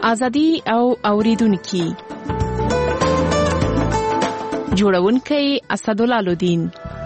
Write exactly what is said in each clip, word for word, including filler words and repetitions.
ازادي او اوریدونکو جوړونکی اسدالله لودین.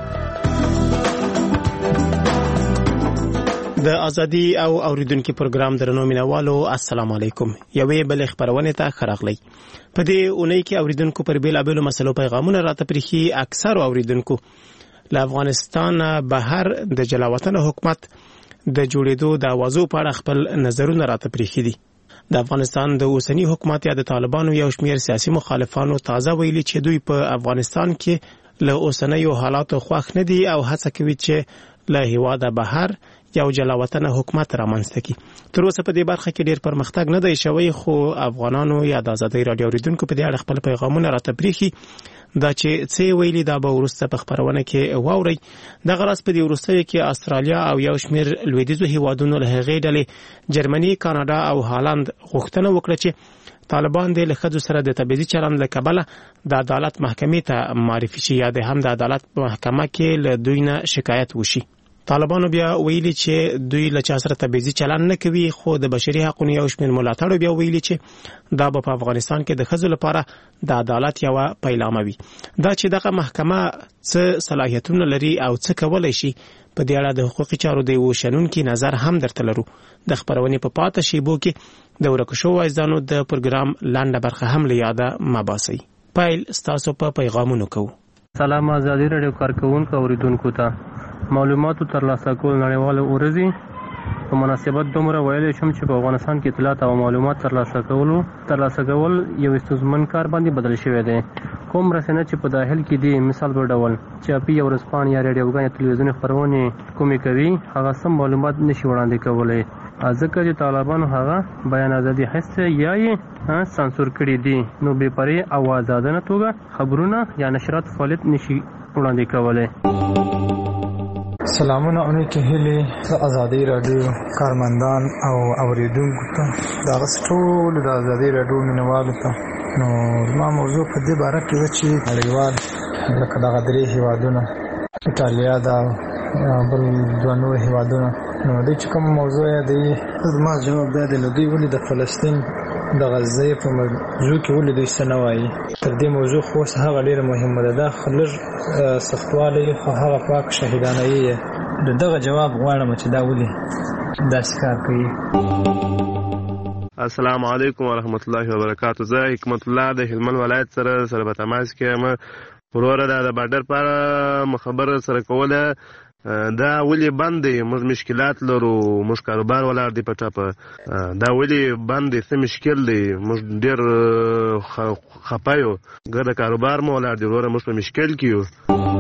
د ازادي او اوریدونکو پروګرام درنو مینوالو السلام علیکم. یوې بل خبرونه ته خراغلی. په دې اونۍ کې اوریدونکو پر بیل ابل مسلو پیغامونه راته پرخي. اکثر اوریدونکو له افغانستان بهر د جلاوطن حکومت د جوړېدو د اوازو په اړه خپل نظرونه راته پرخي دي. د افغانستان د اوسنی حکومت یا د طالبانو یو شمېر سیاسي مخالفانو تازه ویلي چې دوی په افغانستان کې له اوسنیو حالاتو خوښ نه دي او هڅه کوي چې له هیواده بهر یو جلاوطن حکومت رامنځته کړي. تر اوسه په دې برخه کې ډیر پرمختګ نه دی شوی، خو افغانانو یا د ازادي رادیو اوریدونکو په دې اړه خپل پیغامونه راته پرېښي. دا چې څه ویلي دا به وروسته په خبرونه کې واورئ. دغه راز په دې وروستیو کې استرالیا او یو شمېر لویدیځو هیوادونو له هغې ډلې جرمني، کاناډا او هالند غوښتنه وکړه چې طالبان د ښځو سره د تبعیضي چلند له کبله د عدالت محکمې ته معرفي شي یا د هم د عدالت محکمه کې له دوی نه شکایت وشي. طالبانو بیا ویلي چې دوی له چا سره تبعیضي چلند نه کوي، خو د بشري حقوقو یو شمېر ملاتړو بیا ویلي چې دا به په افغانستان کې د ښځو لپاره د عدالت یوه پیلامه وي. دا چې دغه محکمه څه صلاحیتونه لري او څه کولی شي، په دې اړه د حقوقي چارو د یو شنونکي نظر هم درته لرو. د خبرونې په پاته شیبو کې د ورکو شوو عزیزانو د پروګرام لنډه برخه هم له یاده مه باسئ. پیل ستاسو په پیغامونو کوو. سلام ازادي رادیو کارکونکو اوریدونکو ته معلوماتو ترلاسه کول نړیواله ورځي په مناسبت دومره ویلی شم چې په افغانستان کې اطلاعات او معلومات ترلاسه کولو ترلاسه کول یو ستونزمن کار باندې بدل شوی دی. کوم رسنۍ چې په داخل کې دي، مثال په ډول چاپي یا ورځپاڼې یا راډیوګانې تلویزیوني خپرونې کومې کوي، هغه سم معلومات نشي وړاندې کولی، ځکه چې طالبانو هغه بیان ازادي هسته یا یې سانسور کړي دي، نو بې پرې او آزادانه توګه خبرونه یا نشرات فعالیت نشي وړاندې کولی. سلامونه اونې کې هیلې ازادي رادیو کارمندان او اوریدونکو ته دغه ټول د ازادي رادیو مینوالو ته. نو زما موضوع په دې باره کې ده چې نړیوال لکه دغه درې هیوادونه ایټالیا دا بل دوه نور هیوادونه، نو دوی چې کوم موضوع یې دی زما جواب دا دی نو دوی ولې د فلسطین د غزې په موضوع کې ولې دوی څه نه وایي. تر دې موضوع خو اوس هغه ډېره مهمه ده، دا لږ سختوالی خو هغه پاک شهیدانه یې د دغه جواب غواړم چې دا ولې داسې کار کوي. السلام علیکم ورحمت الله وبرکاتو. زه حکمت الله د هلمند ولایت سره سره په تماس کې یم. وروره دا د بارډر په اړه خبره سره کوله، دا ولې بند دی؟ موږ مشکلات لرو، موږ کاروبار ولاړ دی په ټاپه، دا ولې بند دی؟ څه مشکل دی؟ موږ ډېر خفه یو، ګرده کاروبار مو ولاړ دی وروره، موږ په مشکل کې یو.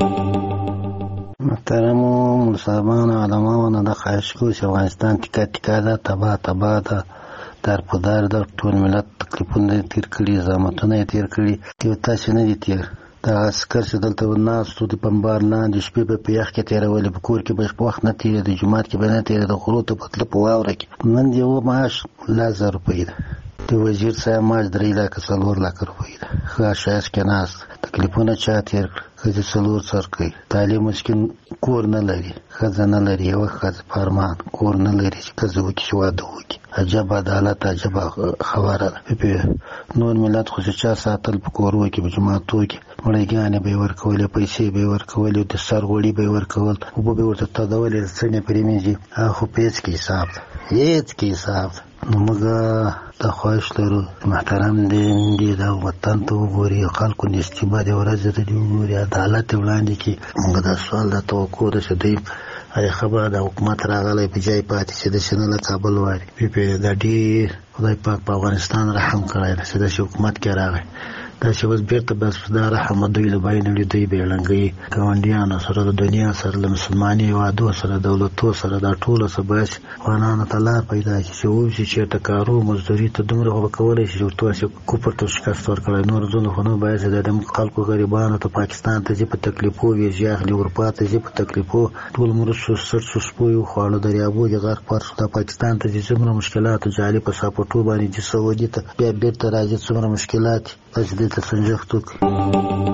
محترمو مسلمان علماونه دا خواهش کوو چې افغانستان ټیکه ټیکه ده، تباه تباه ده، دار په دار ده، ټول ملت تکلیفونه یې تېر کړي، زحمتونه یې تېر کړي، یو تاسې نه دي تېر. دا عسکر چې دلته ناستو د پنبار لاندې شپې به په یخ کې تېرولې، په کور کې به په وخت نه تېرېده، جومات کې به نه تېرېده، غرو ته به تله په واوره کې. نن د یوه معاش لس زره روپۍ ده، د وزیر صاحب معاش درې لاکه څلور لاکه روپۍ ده. ښه ښایست کې ناست، تکلیفونه چا تېر کړه، ښځې څلور سر کوي، تعلیم مسکین کور نه لري، ښځه نه لري، یوه ښځه په ارمان کور نه لري چې ښځه وکړي چې واده وکړي. عجب عدالت، عجب خبره ده. نور ملت خو چې چا ساتل په کورو کې، په جوماتو کې مړیګانې به یې ورکولې، پیسې به یې ورکولې، د سر غوړي به یې ورکول، اوبه به یې ورته تودولې، څڼې پرې مینځي. هغه خو په هېڅ کې حساب ده، هېڅ کې حساب ده. نو موږ دا خواهش لرو محترم دی دا وطن ته وګوري، خلکو نستیبه د ورځې ته دې وګوري، عدالت یې وړاندې کړي. موږ دا سوال دا توقع ده چې دوی هغه خبره د حکومت راغلی په ځای پاتې چې داسې نه له کابل واړي. دا ډېر خدای پاک په افغانستان رحم کړی ده چې داسې حکومت کې راغی. دا چې اوس بېرته بس دا رحم دوی له بای نړۍ دوی به یې ړنګوي، ګاونډیانو سره، د دنیا سره، له مسلماني هېوادو سره، دولتو سره، دا ټوله څه باسي. افغانانو ته لار پیدا کړي چې ووځي چېرته کارو مزدوري ته دومره خو به کولی شي چې ورته واسې کفر ته شکست ورکړی. نور ځونه خو نه باسي، دا د خلکو غریبانو ته پاکستان ته ځي په تکلیفو، ویزې اخلي، اروپا ته ځي په تکلیفو، ټول مرچ شو، سټ شو، سپوی وخواړه، دریابو دې غرق پرت شو، دا پاکستان ته ځي څومره مشکلات، جعلي پاسپورټو باندې ځي سعودي ته، بیا بېرته راځي څومره مشکلات دي. تاسې دې ته سنجښت وکړئ.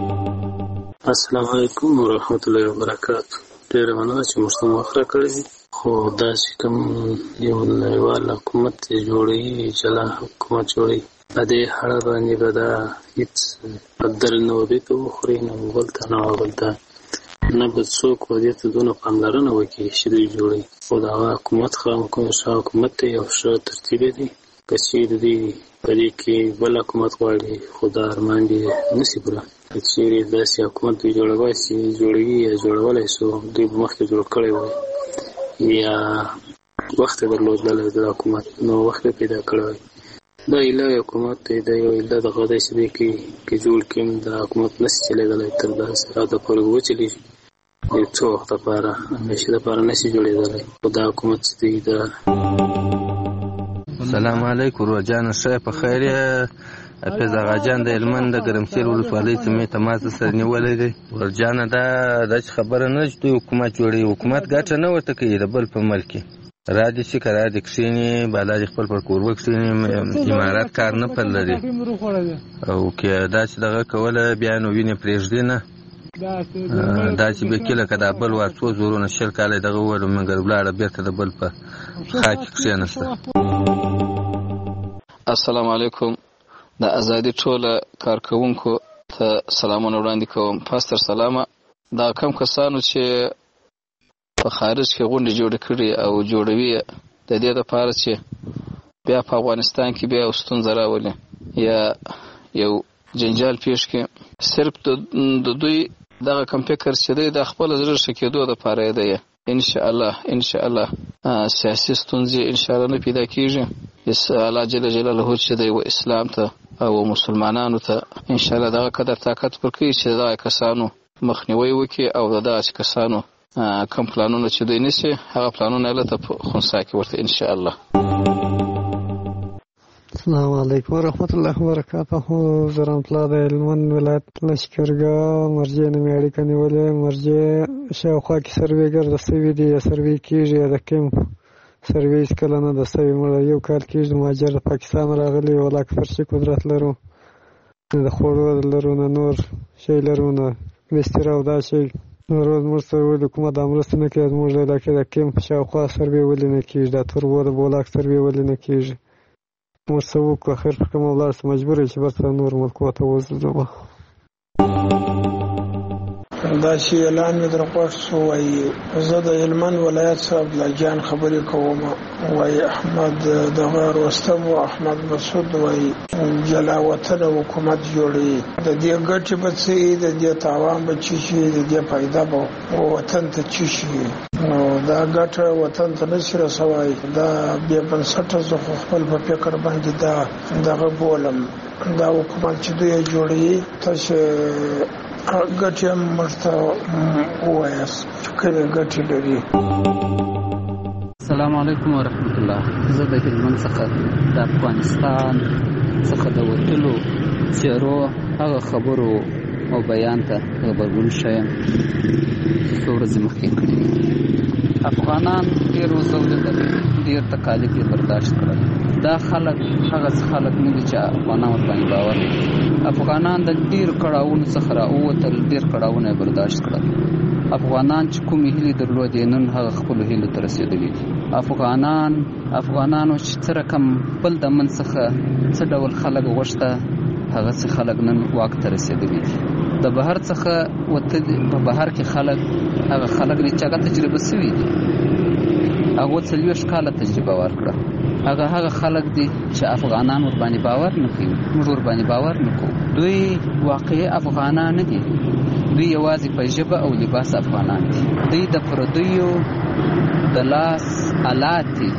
السلام علیکم ورحمت الله وبرکاتو. ډېره مننه چې موږ ته وخت راکړی. خو داسې کوم یو نړیوال حکومت جوړوي جلا حکومت جوړوي په دې اړه باندې به دا هېڅ بدل نه وي ته وخوري نه بل ته نه بل ته نه به څوک دې ته دونه پاملرنه وکړي چې دوی جوړوي خو د هغه حکومت ښه حکومت دی او ښه ترتیب دی که چېرې دوی په دې کې بل حکومت غواړي خو دا ارمان دې نشي پوره که چېرې داسې حکومت دوی جوړوای شي جوړوي یا جوړولی شو دوی به مخکې جوړ کړی وای یا وخت یې درلودلی د حکومت نو وخت یې پیدا کړی وای دا ایله حکومت دی دا یو ایله دغه دی چې دی کې که جوړ کړي دا حکومت نشي چلېدلی تر داسې حده پورې وچلېږي یو څو وخت دپاره همیشه دپاره نشي جوړېدلی خو دا حکومت چې دی دا السلام علیکم ورجانه ښه په خیر یې حافظ آغا جان د هلمند د ګرمسیر ولسوالۍ سیمې تماس سره نیولی دی ورجانه دا داسې خبره نه ده چې دوی حکومت جوړوي حکومت ګټه نه ورته کوي د بل په ملک کې را دې شي که را دې کښېني بالا دې خپل پر کوربه کښېني امارات کار نه پر لري او که داسې دغه کوله بیا نو وینې پرېږدي نه داسې بېکي لکه دا بل وار څو زورونه شل کاله دغه وویل مګر ولاړه بېرته د بل په خاک کې کښېنسته السلام علیکم د ازادي ټوله کارکوونکو ته سلامونه وړاندې کوم پاستر سلامه دا کم کسانو چې په خارج کې غونډې جوړې کړي او جوړوي د دې دپاره چې بیا په افغانستان کې بیا یو ستونزه راولي یا یو جنجال پیښ کړي صرف د دوی دغه کم فکر چې دی د خپله زړه ښه کېدو دپاره یې دی انشاءالله انشاءالله سیاسي ستونزې انشاءالله نه پیدا کېږي الله جل جلاله چې دی و اسلام ته او مسلمانانو ته انشاءالله دغه قدر طاقت ورکوي چې دغه کسانو مخنیوی وکړي او د دغسې کسانو کوم پلانونه چې دوی نیسي هغه پلانونه هلته په خنثی کې ورته انشاءالله. السلام علیکم ورحمت الله وبرکاته. زه رحمت الله د هلمند ولایت لشکرګاه مرجې نه مې اړیکه نیولې. مرجې شاوخوا کې سروېګر د سوي دي یا سروې کېږي د کیمپ سروې هېڅکله نه ده سوي مړه یو کال کېږي مهاجر د پاکستان راغلي ولا اکثر شي قدرت لرو نه د خوړو لرو نه نور شی لرو نه بستر او دا شی نور زموږ سره ولې حکومت دا مرسته نه کوي زموږ د علاقې د کیمپ شاوخوا سروې ولې نه کېږي دا توربو د بولاک سروې ولې نه کېږي موږ څه وکړو اخر په کومه ولاړ شو مجبور یې چې بس نور ملکو ته وځو. دا چې اعلان مې در خوښ شو وایي زه د هلمند ولایت څخه عبدالله جان خبرې کوم وایي احمد دغه رستم و احمد مسعود وایي جلا وطن حکومت جوړوي د دې ګټې به څه وي د دې تاوان به څه شي د دې فایده به وطن ته څه شي نو دا ګټه وطن ته نه شي رسوای دا بې بنسټه زه خو خپل په فکر باندې دا دغه بولم دا حکومت چې دوی جوړوي تاسې ګټې هم ورته ووایاست چې کومې ګټې لري. السلام علیکم ورحمت الله. زه د هلمند څخه د افغانستان څخه د وتلو څېرو هغه خبرو او بیان ته غبرګون ښیم چې څو ورځې مخکې کړي افغانان ډېر وځورېدل ډېر تکالیف یې برداشت کړل. دا خلک هغه خلک نه دي چې افغانان ورباندې باور لري. افغانان د ډېر کړاوونو څخه راووتل ډېر کړاوونه یې برداشت کړل. افغانان چې کومې هیلې درلودې نن هغه خپلو هیلو ته رسېدلي دي. افغانان افغانانو چې څه رقم بل د من څخه څه ډول خلک غوښته هغه څه خلک نن واک ته رسېدلي دي. د بهر څخه وتلي په بهر کې خلک هغه خلک دي چې هغه تجربه سوي دي هغو څلوېښت کاله تجربه ورکړه. هغه هغه خلک دي چې افغانان ورباندې باور نه کوي موږ ورباندې باور نه کوو. دوی واقعي افغانان نه دي دوی یوازې په ژبه او لباس افغانان دي. دوی د پردیو د لاس آلات دي.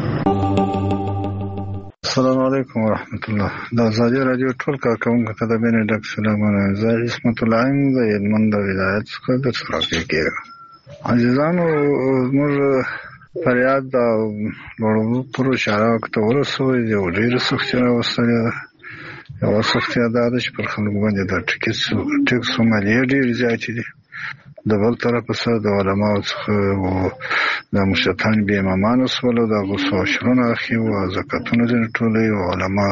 السلام علیکم ورحمت الله. د ازادي راډیو ټول کارکوونکو ته د مینې ډک سلامونه. زه عصمت الله یم د هلمند ولایت څخه د څراغې کېږم. عزیزانو زموږ فریاد د لوړو پرو چارواکو ته ورسوئ. یو ډېره سختي راوستلې ده. یوه سختي دا ده چې پر خلکو باندې د ټکس و مالیې ډېرې زیاتې دي. د بل طرفه سره د علماو څخه د مشرتان بې امامانو شول د هغو څو عشرونه اخي وو زکاتونه ځینې ټولوي او علما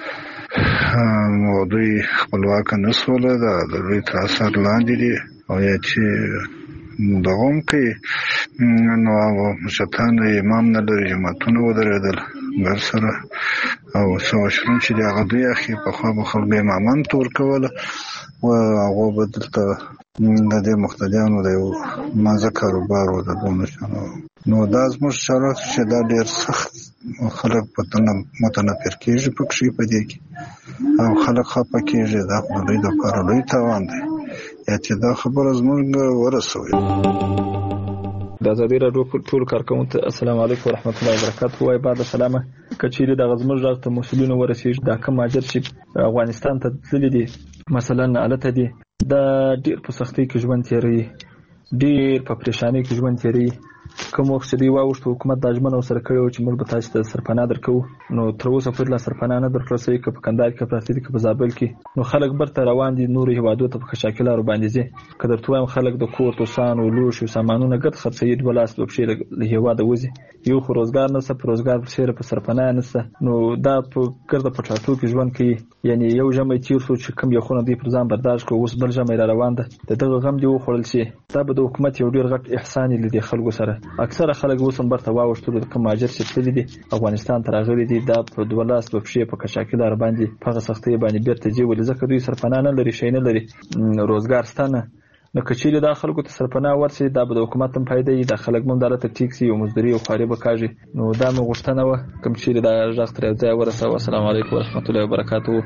او دوی خپلواکه نه شوله د دوی تر اثر لاندې دي او یا چې دغه هم کوي نو مشتان امام نه لري جماعتونه ودرېدل ګر سره او څه وشرون چې د هغه دوی اخی په خوا به خلکو امامان تور کوله و هغه به دلته د دې مقتدیانو د یو مازه کاروبار و د دونه شنو نو دا زموږ شرایط چې دا ډېر سخت خلک په تنه متنفر کېږي پکې په دې کې او خلک خفه کېږي دا خو دوی دپاره لوی تاوان دی یا چې دا خبره زموږ ورسوي. د ازادي راډیو ټول کارکونکو ته السلام علیکم ورحمت الله وبرکاته. وای بعد السلام کچېری د غزمر راغ ته مسولینو ورسېږي دا کوم اجر چې افغانستان ته تللی دي مثلا الته دي دا ډیر په سختۍ کې ژوند تیری ډیر په پریشانی کې ژوند تیری کوم وخت دی واوښت حکومت د اجمن سره کړو چې موږ به تاسو ته سرپناه درکو نو تر اوسه پورې لا سرپناه نه درکړل شوی که په کندهار کې پراته دي که په زابل کې نو خلک برته روان دي نور هیوادو ته په خشاکلارو باندې ځي که درته وایم خلک د کور توسان او لوښو سامانونه ګډ خرڅوي دوه لاس دوه پښې له هیواده وځي یو خو روزګار نشته په روزګار پسې په سرپناه نشته نو دا په ګرده په ټاټو کې ژوند کوي یعنی یو ژمی تیر شو چې کوم یو خونه دی پر ځان برداشت کړو اوس بل ژمی را روان ده د دغه غم دی وخوړل شي دا به د حکومت یو ډیر غټ احسان لیدي خلکو سره اکثره خلک اوس هم برته واوښتل د کوم ماجر چې تللی دي افغانستان ته راغلي دي دا په دوه لاس دوه پښې په کشاکلار باندې په هغه سختۍ باندې بیرته ځي ولې ځکه دوی سرپناه نه لري شی نه لري روزګار شته نه نو که چیرې دا خلکو ته سرپناه ورسي دا به د حکومت هم فایده وي دا خلک هم دلته ټیک سي او مزدوري او خواري به کاږي نو دا مې غوښتنه وه کوم چیرې دا غږ تر یو ځایه ورسوه السلام علیکم ورحمت الله وبرکاتو.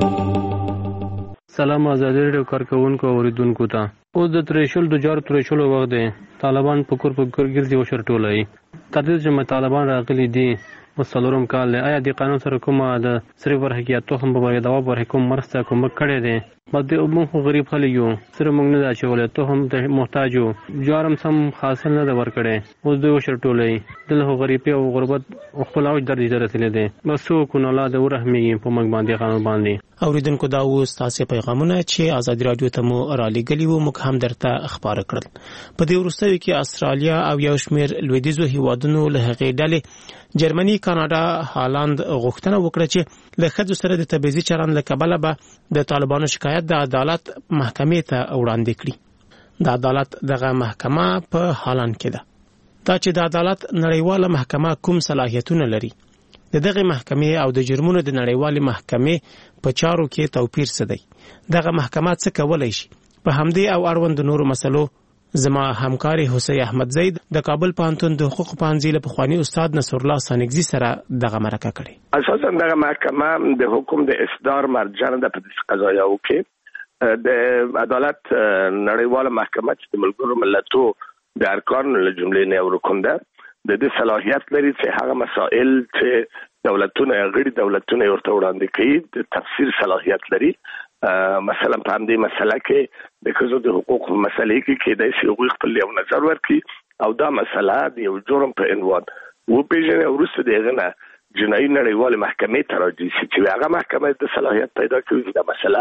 سلام ازادي راډیو کارکونکو اوریدونکو ته اوس د تریشل د جار تریشل وخت دی طالبان په کور په کور ګرځي او شرټولای تر دې چې طالبان راغلي دي وسلورم کال آیا د قانون سره کومه د سری ورحقیاتو هم په دوا پر حکومت مرسته کوم کړي دي بده موږ غریب خلک یو سره موږ نه اچولې ته هم د محتاج یو جارم سم حاصل نه ور کړي اوس دوی شرټولای دله غریبي او غربت خپل او درجه درته دي بس کو نه اولاد ورحمي په موږ باندې قانون باندې اوریدونکو دا اوس تاسو پیغامونه چې ازادي راډیو ته مو را لګلی وو موږ هم درته خبر کړل په دې وروستیو کې استرالیا او یو شمېر لویدیځو هیوادونو له هغې ډلې جرمني کاناډا هالند غوښتنه وکړه چې له ښځو سره د تبعیضي چلند له کبله به د طالبانو شکایت د عدالت محکمې ته وړاندې کړي د عدالت دغه محکمه په هالند کې ده دا چې د عدالت نړیواله محکمه کوم صلاحیتونه لري د دغه محکمې او د جرمونو د نړیوالې محکمې په چارو کې توپیر څه دی دغه محکمه څه کولای شي په همدې او اړوند نورو مسلو زما همکاري حسین احمد زید د کابل پوهنتون د حقوق پوهنځي له پخواني استاد نصر الله سانګزي سره دغه مرکه کړې اساسا دغه محکمه د حکم د اصدار مرجع ده په قضایاو کې د عدالت نړیواله محکمه چې د ملګرو ملتو د ارکانو له جملې نه ورکوم ده د دې صلاحیت لري چې هغه مسائل چې دولتونه غیر دولتونه ورته وړاندې کوي د تفسیر صلاحیت لري مثلا په همدې مسله کې د ښځو د حقوقو مسلې کې کېدای شي هغوی خپل یو نظر ورکړي او دا مسله د یو جرم په عنوان وپېژني او وروسته د هغه نه جنایي نړیوالې محکمې ته راځي چې هغه محکمه د صلاحیت پیدا کوي چې دا مسله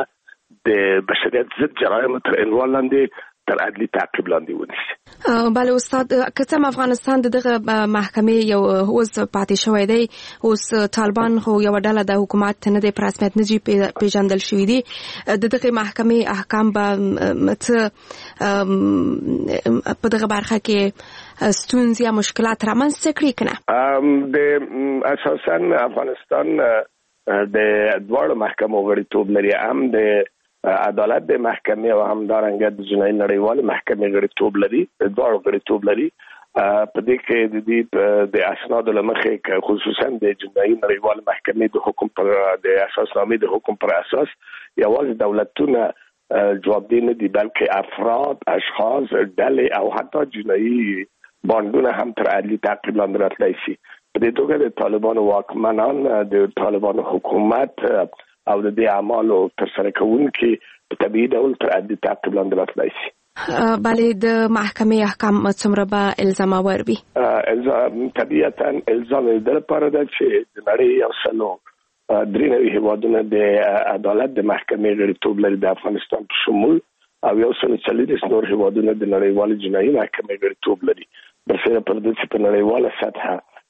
د بشریت ضد جرایمو تر عنوان لاندې تر عدلي تعقیب لاندې ونیسي. بله استاد که څه افغانستان دغه محکمې یو اوس پاتې شوی دی اوس طالبان خو یو ډله د حکومت نه دی په رسمیت نه جي پیژندل شوي دي د دغه محکمې احکام به په دغه برخه کې ستونزې یا مشکلات رامنځته کړي که نه د اساسا افغانستان د دواړو محکمو غړیتوب لري هم د عدالت د محکمې او همدارنګه د جنایي نړیوالې محکمې غړیتوب لري د دواړو غړیتوب لري په دې کې د دې د اسنادو له مخې خصوصا د جنایي نړیوالې محکمې د حکم پر د اساسنامې د حکم پر اساس یوازې دولتونه جوابدې نه دي بلکې افراد اشخاص ډلې او حتی جنایي باندونه هم تر عدلي تعقیب لاندې راتلی شي په دې توګه د طالبانو واکمنان د طالبانو حکومت او د دې اعمالو ترسره کوونکي په طبیعي ډول تر عدلي تعقیب لاندې راتلی شي. بلې د محکمې احکام څومره به الزامور وي؟ طبیعتا الزام یې د لپاره ده چې د نړۍ یو سلو درې نوي هېوادونه د عدالت د محکمې غړیتوب لري د افغانستان په شمول او یو سلو څلوېښت نور هېوادونه د نړیوالې جنایي محکمې غړیتوب لري برسېره پر دې چې په نړیواله سطحه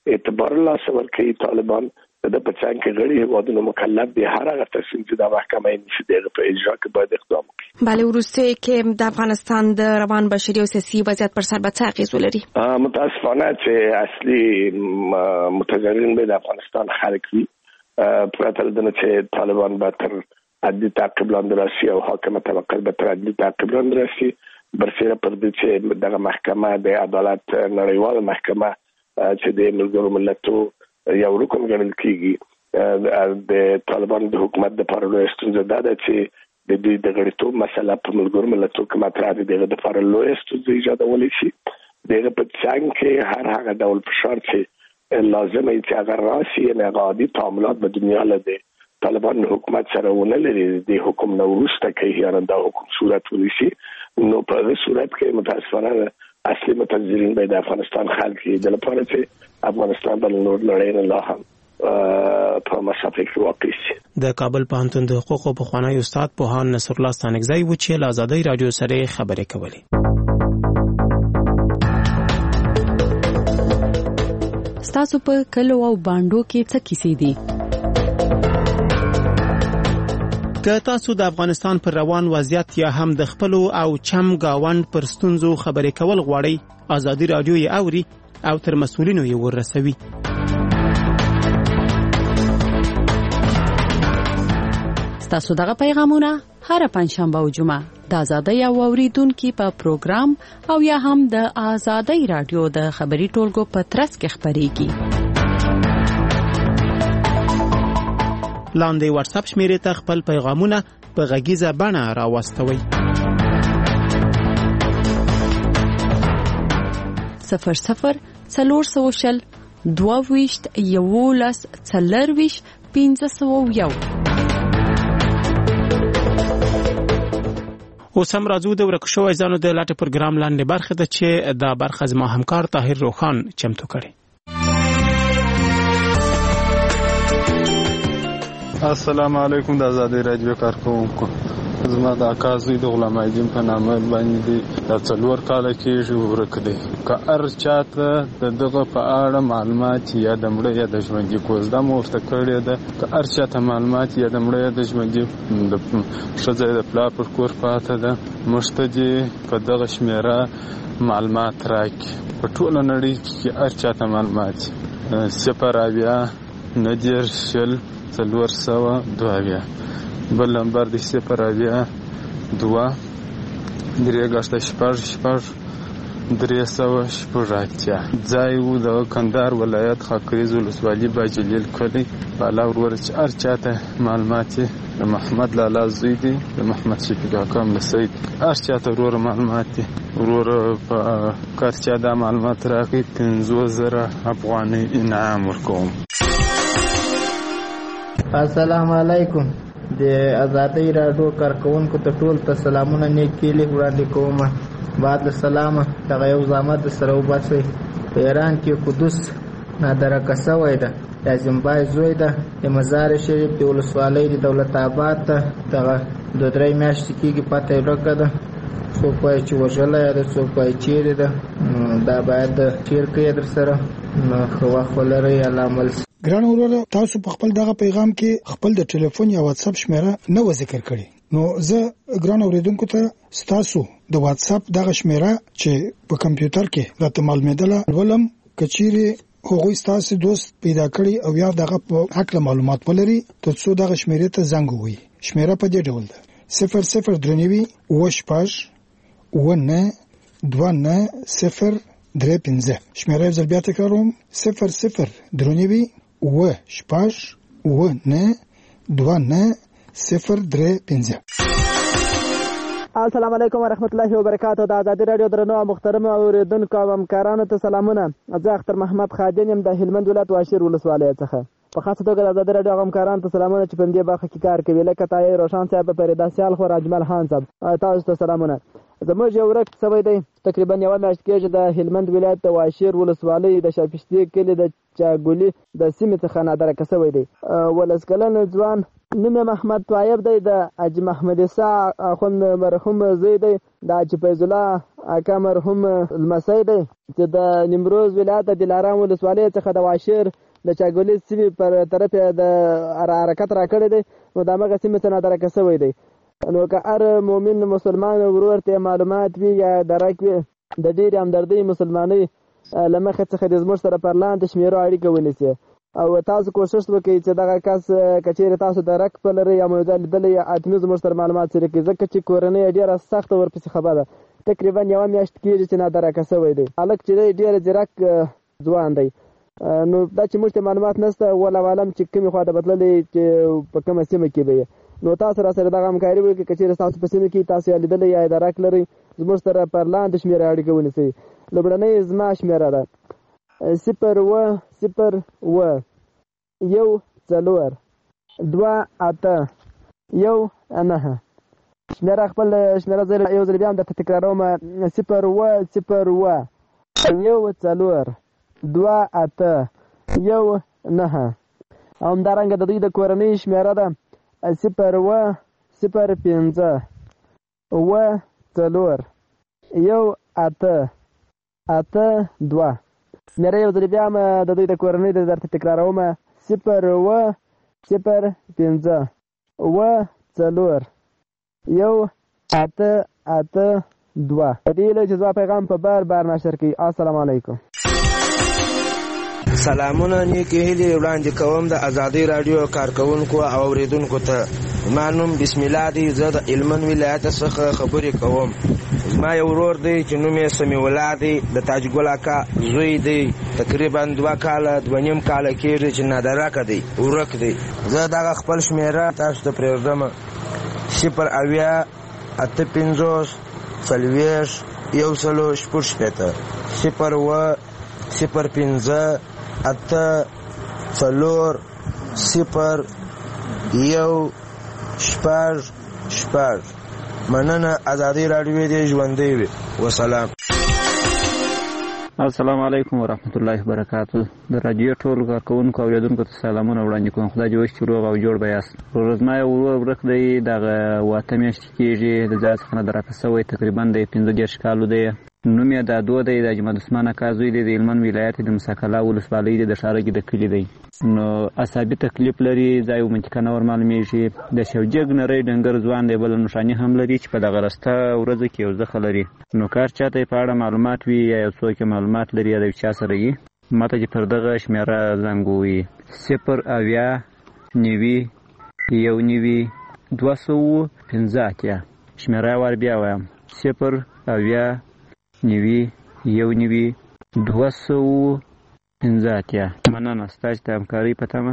اعتبار الله سور کوي طالبان د پچان کې غړي هیوادونو مکلف دي هر هغه تصمیم چې د محکمه نشي دغه په اجرا کې باید اقدام وکړي. بله وروسته کې د افغانستان د روان بشري او سیاسي وضعیت پر سر به څه اغیز ولري؟ متاسفانه چې اصلي متضررین به د افغانستان خلک وي پرته له چې طالبان به تر عدلي تعقیب لاندې راشي او حاکمه طبقه به تر عدلي تعقیب لاندې راشي برسېره پر دې چې دغه محکمه د عدالت نړیواله محکمه چې د ملګرو ملتونو یو رکن ګڼل کیږي د طالبان د حکومت د پارلو ستونزه ده چې د دې د غړیتوب مسله په ملګرو ملتونو کې مطرح دي د پارلو ستونزه ایجادول شي دغه په څنګه کې هر هغه ډول فشار چې لازم ای چې اگر راشي نه غادي تعاملات په دنیا له طالبان حکومت سره ونه لري د حکومت نو ورسته کوي یا د حکومت صورت ونیسي نو په دې صورت کې متاسفانه اصلي متضررین به د افغانستان خلک د لپاره چې افغانستان بل نور لړۍ نه لا هم په مسافه کې واقع شي. د کابل پوهنتون د حقوقو پخوانی استاد پوهان نصر الله ستانکزی و چې له آزادۍ رادیو سره خبرې کولې. ستاسو په کلو او باندو کې څه کیسې دي؟ که تاسو د افغانستان پر روان وضعیت یا هم د خپل او چم گاوند پر ستونزو خبرې کول غواړئ آزادۍ رادیو یې اوري او تر مسؤلینو یې ورسوي. ستاسو دغه پیغامونه هر پنځشنبه او جمعه د آزادۍ او اوریدونکو په پروګرام او یا هم د آزادۍ رادیو د خبري ټولګو په ترڅ کې خبريږي. لاندې واتس اپ شمیرې ته خپل پیغامونه په غږیزه بڼه راوستوئ. صفر صفر څلور سوه شل دوه ویشت یولس څلرویشت پنځه سوه یو. اوس هم راځو د ورک شوی ځانو د لاټ پروګرام لاندې برخه ده چې دا برخه زما همکار طاهر روخان چمتو کړي. السلام علیکم. د آزادۍ رادیو کارکونکو زما د اکا زوی د غلام ایدین په نامه باندې د څلور کاله کېږي ورک دی. که هر چاته د دغه په اړه معلومات یا د مړه یا د ژوندي کوزده مو ورته کړې ده که هر چاته معلومات یا د مړه یا د ژوندي د ښځه د پلار پر کور پاته ده موږ ته دې په دغه شمېره معلومات راکړي. په ټوله نړۍ کې هر چاته معلومات صفر اویا نهه دېرش شل څلور سوه دوه اویا بل نمبر دی صفر اویا دوه درې ګشته شپږ شپږ درې سوه شپږ اتیا. ځای و د کندهار ولایت خاکریز ولسوالي باجلیل کلی بالا ورور چې هر چاته معلومات د محمد لالا زوی دی د محمد شفیق اکا ملسید هر چاته ورور معلومات دی ورور په کار چا دا معلومات راکړي پنځوس زره افغانۍ انعام ورکوم. السلام علیکم. د آزادۍ رادیو کارکونکو ته ټول ته سلامونه نیکې وړاندې کوم. بعد السلام دغه یو زحمت سره وباسئ. په ایران کې قدس نادرکه شوی ده د زیمبای زوی ده د مزار شریف د ولسوالۍ د دولت آباد ته دغه دوه درې میاشتې کېږي پته یې ورکه ده. څوک وایي چې وژلی یا د څوک وایي چیرې ده دا باید چیر کړي در سره نو ښه وخت ولرئ. الله عمل. ګران وروره تاسو په خپل دغه پیغام کې خپل د ټلیفون یا واتس اپ شمیره نه و ذکر کړی نو زه ګران اوریدونکو ته ستاسو د واتس اپ دغه شمیره چې په کمپیوټر کې راته معلومېدله ولم کچيري هغوی ستاسو دوست پیدا کړی او یا دغه په حق معلومات ولري ترڅو دغه شمیره ته زنګ ووهي. شمیره په دې ډول ده صفر صفر درنوي اوه شپږ اوه نه دوه نه صفر درې پنځه. شمیره یې ځل بیا تکراروم صفر صفر درنوي اوه شپږ اوه نه دوه نه صفر درې پنځه. السلام علیکم ورحمت الله وبرکاته. د آزادۍ رادیو درنو محترم اوریدونکو او همکارانو ته سلامونه. زه اختر محمد خادم یم د هلمند ولایت واشیر ولسوالۍ څخه. په خاصه توګه د آزادۍ رادیو همکارانو ته سلامونه چې په دې برخه کې کار کوي لکه تای روشن صاحب، فریدا سیال خو راجمل خان صاحب، تاسو ته سلامونه. زموږ یو ورک سوی دی تقریبا یوه میاشت کېږي د هلمند ولایت د واشیر ولسوالۍ د شاپشتي کلي د چاګولي د سیمې څخه نادرکه سوی دی. ولس کلن ځوان نوم محمد طایب دی، د حاجي محمد عیسی اخوند مرحوم زوی دی، د حاجي فیض الله اکا مرحوم لمسی دی چې د نیمروز ولایت د دلارام ولسوالۍ څخه د واشیر د چاګولي سیمې پر طرف یې د حرکت راکړی دی، نو د همغه سیمې څخه نادرکه سوی دی. نو که هر مؤمن مسلمان ورور ته معلومات وي یا درک وي د ډېرې همدردۍ مسلمانۍ له مخې څخه د زموږ سره پر لاندې شمېرو اړیکه ونیسي او تاسو کوشش وکړئ چې دغه کس که چېرې تاسو درک په لرئ یا مو ځای لیدلی یا حتمي زموږ سره معلومات شریک کړئ، ځکه چې کورنۍ یې ډېره سخته ورپسې خبره ده. تقریبا یوه میاشت کېږي چې نادرکه سوی دی. هلک چې دی ډېر ځیرک ځوان دی. نو دا چې موږ ته معلومات نشته، والله اعلم چې کومې خوا ته بتللی چې په کومه سیمه کې به یې، نو تاسو را سره دغه همکاري وکړئ. که چېرې ستاسو په سیمه کې تاسو یې لیدلی یا درک لرئ، زموږ سره پر لاندې شمېره اړیکه ونیسئ. لومړنۍ زما شمېره ده صفر اوه صفر اوه یو څلور دوه اته یو نهه. شمېره خپل شمېره زه یو ځل بیا هم درته تکراروم، صفر اوه صفر اوه یو څلور دوه اته یو نهه. او همدارنګه د دوی د کورنۍ شمېره ده صفر اوه صفر پنځه اوه څلور یو اته اته دوه. شمېره یو ځل بیا هم د دوی د کورنۍ د درته تکراروم، صفر اوه صفر پنځه اوه څلور یو اته اته دوه. په دې هیله چې زما پیغام په بار بار نشر کړئ. السلام علیکم. سلامونه نیکې هیلې وړاندې کوم د ازادۍ راډیو کارکوونکو او اورېدونکو ته. زما نوم بسم الله دی، زه د هلمند ولایت څخه خبرې کوم. زما یو ورور دی چې نوم یې سمیع الله دی، د تاج ګل اکا زوی دی. تقریبا دوه کاله دوه نیم کاله کېږي چې نادرکه دی، ورک دی. زه دغه خپل شمېره تاسو ته پرېږدم، صفر اویا اته پنځوس څلوېښت یو سلو شپږ شپېته، صفر اوه صفر پنځه اته څلور صفر یو شپږ شپږ. مننه. ازادي راډیو دې ژوندۍ وي. وسلام. السلام علیکم ورحمت الله وبرکاتو. د راډیو ټول کارکوونکو او اوریدونکو ته سلامونه وړاندې کوم. خدای دې وکړي چې روغ او جوړ به یاست. ورځما یو ورور ورک دی، دغه اوه اته میاشتې کېږي د ځای څخه نادرکه سوی، تقریبا د پنځه دېرش کالو دی. نوم یې دادو دی، د اجمل عثمان اکا زوی دی، د هلمند ولایت د مساکلا ولسوالۍ دی، د ښارګي د کلي دی. نو عصابي تکلیف لري، ځای و منطقه نه ورمعلومېږي. د شوجګ نری ډنګر ځوان دی، بله نښاني هم لري چې په دغه رسته ورځو کې یو زخه لري. نو کار چاته په اړه معلومات وي یا یو څوک معلومات لري یا د چا سره وي، ماته چې پر دغه شمېره زنګ ووهي، صفر اویا نوي یو نوي دوه سوه پنځه اتیا. شمېره یې ور بیا وایم، صفر اویا نوي یو نوي دوه سوه پنځه اتیا. مننه ستاسو د همکارۍ په تمه.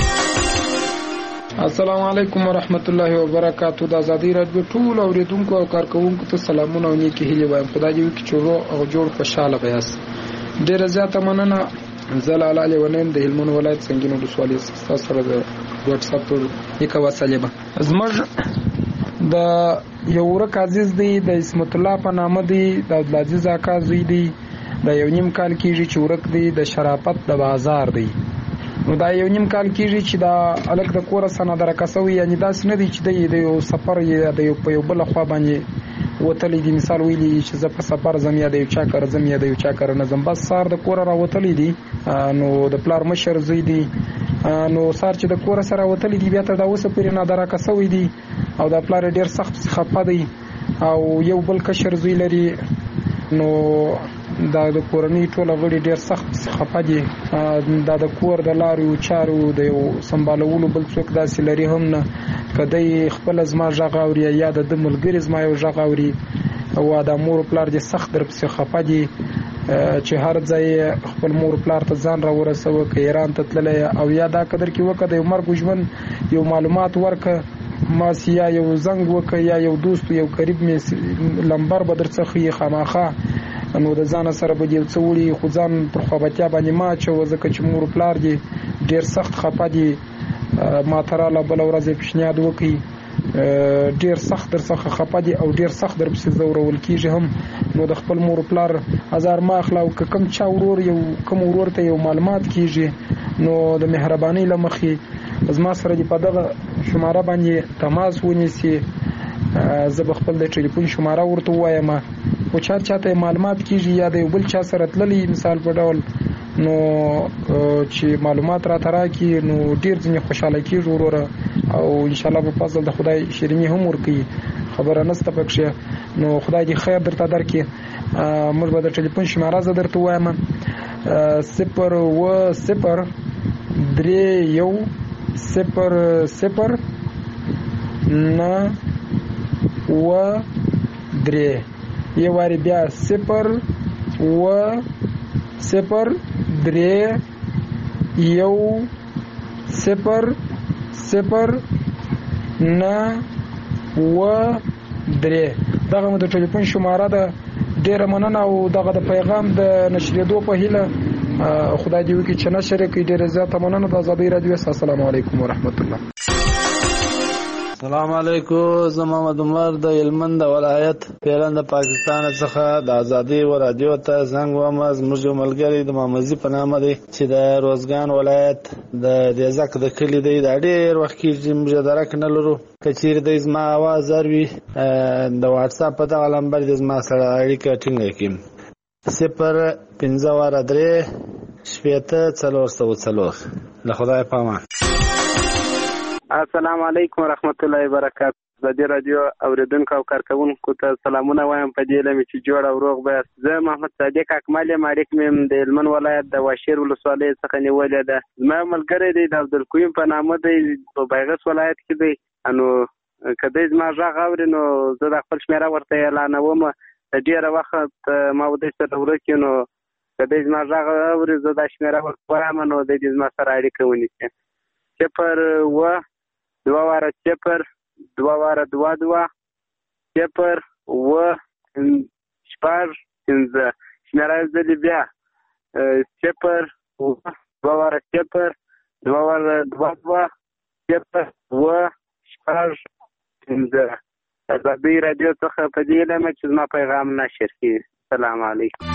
السلام علیکم ورحمت الله وبرکاتو. د ازادۍ راډیو ټول اوریدونکو او کارکوونکو ته سلامونه او نیکې هیلې وایم. خدای دې وکړي چې روغ او جوړ خوشحاله به یاست. ډېره زیاته مننه. زه لاله لیونی یم د هلمند ولایت سنګین ولسوالۍ څخه. ستاسو سره د وټساپ پر نیکه وصلې به زموږ د یو ورک عزیز دی، د عصمت الله په نامه دی، د عبدالعزیز اکا زوی دی، د یو نیم کال کېږي چې ورک دی، د شرافت د بازار دی. نو دا یو نیم کال کېږي چې دا هلک د کوره څخه نادرکه سوی، یعنې داسې نه دی چې دی د یو سفر یا د یو په یو بله خوا باندې وتلی دی. مثال ویلي چې زه په سفر ځم یا د یو چا کره ځم یا د یو چا کره نه ځم، بس سهار د کوره راوتلی دی. نو د پلار مشر زوی دی، نو سهار چې د کوره سره راوتلی دی بیا تر دا اوسه پورې نادرکه سوی دی او د پلار ډېر سخت خفه دی او یو بل کشر زوی لري. نو دا د کورنۍ ټوله غړي ډېر سخت خفه دي. دا د کور د لارو چارو د یو سمبالولو بل څوک داسې لري هم نه، که دی خپله زما غږ اوري یا د ده ملګري زما یو غږ اوري، او د مور پلار دې سخت درپسې خفه دي چې هر ځای خپل مور پلار ته ځان را ورسوه، که ایران ته تللی او یا دا قدر کې وکړه د یو مرګ ژوند یو معلومات ورکړه، ماس یا یو زنګ وکړه یا یو دوست یو قریب مې لمبر به در څخه یې خامخا. نو د ځان سره به یو څه وړي، خو ځان پر خوابتیا باندې ما اچوه، ځکه چې مور پلار دې ډېر سخت خفه دي. ما ته راله بله ورځ یې پیشنهاد وکړي ډیر سخت در څخه خپه دي او ډیر سخت در پسې ځورول کیږي هم. نو د خپل مور پلار هزار ما اخلا او کم چا ورور یو کم ورور ته یو معلومات کیږي نو د مهرباني لمخې زما سره دی په دغه شماره باندې تماس ونیسي. زه به خپل د ټلیفون شماره ورته وایم او چا چاته معلومات کیږي یا د یو بل چا سره تللی مثال په ډول نو چې معلومات را ترا کی نو ډیر ځنې خوشاله کیږي وروره او ان شاء الله په فضل د خدای شیرینی هم ورکي خبره نسته پکښه. نو خدای دې خیر درته درکړي. موږ به د ټلیفون شماره زه درته وایم صفر و صفر درې یو صفر صفر نه و درې یو واري بیا صفر و صفر درې یو صفر صفر نه و درې دغه مو د ټلیفون شماره ده. ډیره مننه او دغه د پیغام د نشریدو په هیله خدای دې وکړي چې نشر کړي. ډیره زیاته مننه د آزادۍ رادیو. السلام علیکم ورحمت الله. السلام علیکم. زه محمد عمر د هلمند ولایت پیران د پاکستان څخه د آزادۍ و رادیو ته زنګ وم. زموږ یو ملګری د مامزي په نامه دی چې د روزګان ولایت د دیزک د کلي دی. دا ډېر وخت کېږي موږ درک نه لرو. که چیرې د زما اواز اروي د واتساپ په دغه نمبر د زما سره اړیکه ټینګه کړم صفر پنځه واره درې شپېته څلور سوه څلور. له خدای په امان. السلام علیکم ورحمت الله وبرکاته. د دې رادیو اوریدونکو او کارکونکو ته سلامونه وایم په دې لمه چې جوړ او روغ به. زه محمد صادق اکمل یم. اړیک مې د هلمند ولایت د واشیر ولسوالۍ څخه نیولې ده. زما ملګری دی د عبدالقیوم په نامه دی په بیغس ولایت کې دی. نو که دی زما غږ اوري نو زه د خپل شمېره ورته اعلانوم. د ډېره وخت ما ودی سره ورکړي نو که دی زما غږ اوري زه دا شمېره ورته وایم نو دی دې زما سره اړیکه ونیسي. صفر اووه دوه واره صفر دوه واره دوه دوه صفر اووه شپږ پنځه. شمېره یې ځلې بیا صفر اووه دوه واره صفر دوه واره دوه دوه صفر اووه شپږ پنځه. آزادۍ رادیو څخه په دې علمه چې زما پیغام نشر کړي. السلام علیکم.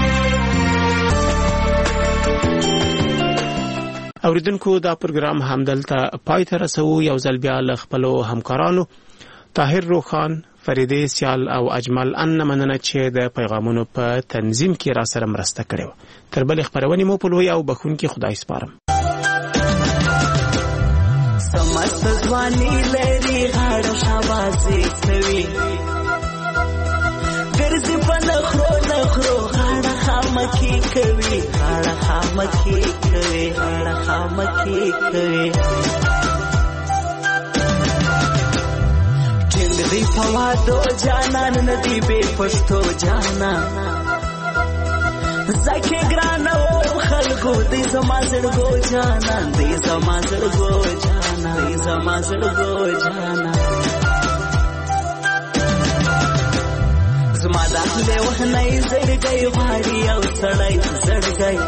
اوریدونکو دا پروګرام همدلته پای ته رسو. یو ځل بیا له خپلو همکارانو طاهر روخان، فریدې سیال او اجمل ان مننه چې د پیغامونو په تنظیم کې را سره مرسته کړې وه. تر بلې خپرونې مو په لوی او بخښونکي خدای سپارم. سمست ځواني لري غاړه شاباسي کوي ګرځي په نخرو نخرو غاړه خامکي کوي غاړه خامکي کوي غاړه خامکي کوي ټینګري په وادو جانان ندی به پښتو جانان زکه ګرانو خلکو دې زما زړګو جانان دې زما زړګو جانان دې زما زړګو جانان زما داخله وهنه زړګي غاړي او سړی زړګي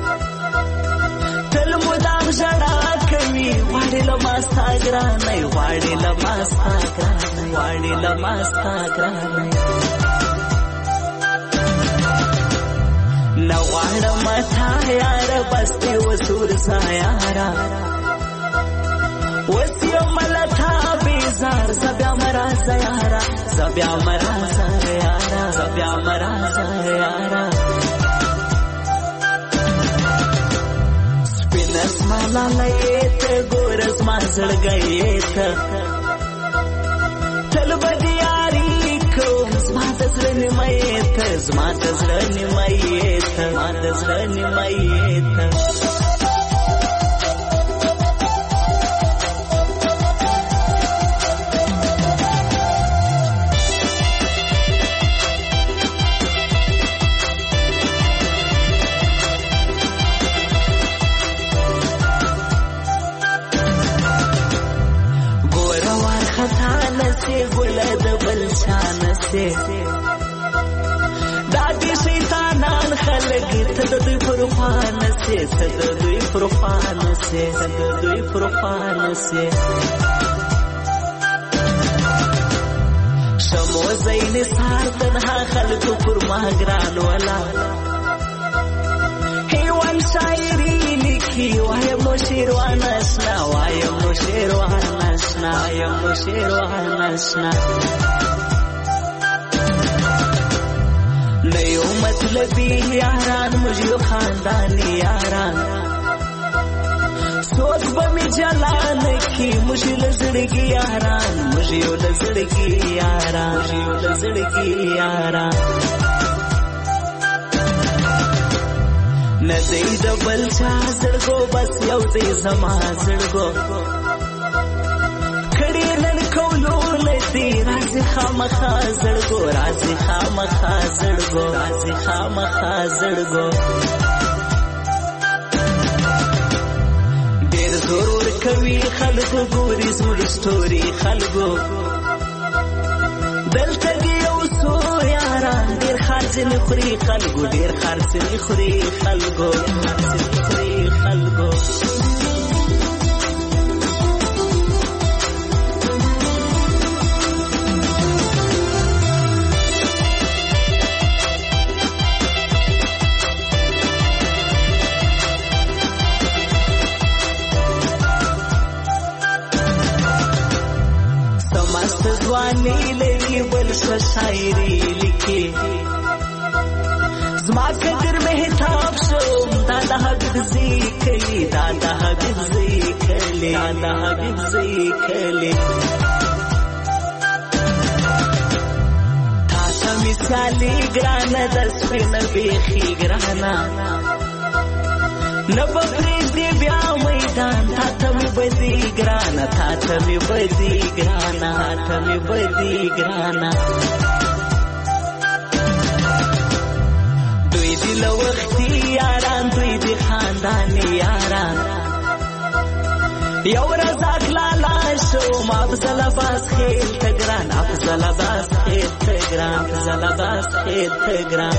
تل مدام ژړا کوي غاړي لما ساګرانه غاړي لما ساګرانه غاړي لما ساګرانه نوار متا یار بسته وسور سا یارا وسیو ملتا بیزار زبیا مرا زیارا زبیا مرا زیارا زبیا مرا زیارا سپینس مالا لیت گورس ما زړګیت تل بدیاری کوم زما د زړه نیمایت زما د زړه نیمایت زما د زړه نیمایت دادی شیطانان خلق ته د دوی پروفان سي ته د دوی پروفان سي ته د دوی پروفان سي شمو زین سار تنها خلق پر مهگران ولا حیوان شاعری لکی وایم نو شیروان اشنا وایم نو شیروان اشنا وایم نو شیروان اشنا نیو مطلبی یاران مجھو خاندانی یاران سوک بمی جلان کی مجھو لزڑگی یاران مجھو لزڑگی یاران مجھو لزڑگی یاران ندی دبل چا زڑگو بس یو دی زما زڑگو کڑی نن کولو لتی رازی خامخا زڑگو رازی خامخا زڑگو رازی خامخا زڑگو دیر ضرور کوي خلکو ګوري زموږ ستوري خلکو دلته یو څو یاران ډېر خرڅې خوري خلکو ډېر خرڅې خوري خلکو خرڅې خوري خلکو زوانی لري بل شاعري لیکي زما قدر مهتاب شو دا د حبيب ذکري دا د حبيب ذکري دا د حبيب ذکري تا ته مثالي ګرانه د سپین بيخي ګرانه نبغري دی بیا میدان تا ته می بدی ګرانه تا ته می بدی ګرانه تا ته می بدی ګرانه دوی دی لوختي یاران دوی دی خاندانی یاران یو رزاق لالا شو ما افضل باس خیل تگران افضل باس خیل تگران افضل باس خیل تگران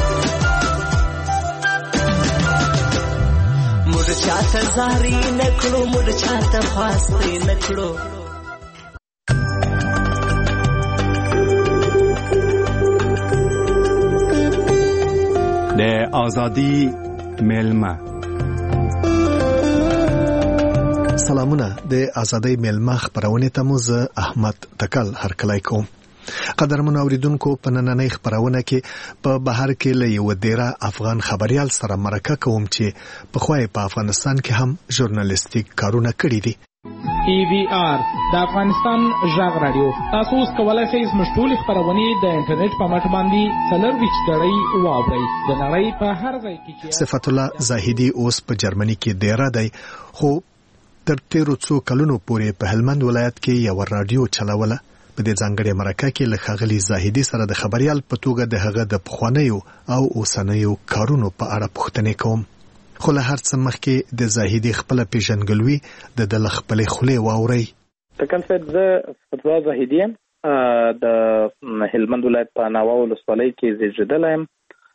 مر چاته زاری نکړو مر چاته فاستې نکړو د ازادي میلمه سلامونه د ازادي میلمه خبرونه ته مو زه احمد تکل هرکلای کوم قدرمن اوریدونکو په نننۍ خبرونه کې په بهر کې له یو ډیره افغان خبريال سره مرکه کوم چې په خوای په افغانستان کې هم ژورنالیستیک کارونه کړی دي ای وی آر د افغانستان ژغ رادیو تاسو اوس کولای شئ زموږ ټول خبرونه د انټرنیټ په مټ باندې څلورویشت ډړۍ واورئ د نړۍ په هر ځای کې چې صفت الله زاهدي اوس په جرمني کې ډیره دی خو تر تیرو څو کلونو پورې په هلمند ولایت کې یو رادیو چلوله په دې ځانګړي مرکه کې له ښاغلي زاهدي سره د خبريال په توګه د هغه د پخوانیو او اوسنیو کارونو په اړه پوښتنې کوم خو له هر څه مخکې د زاهدي خپل پیژنګلوي د د خپل خولې واوري تکل صاحب زه فتوا زاهدي د هلمند ولایت په ناوه ولسوالۍ کې زیږیدلی یم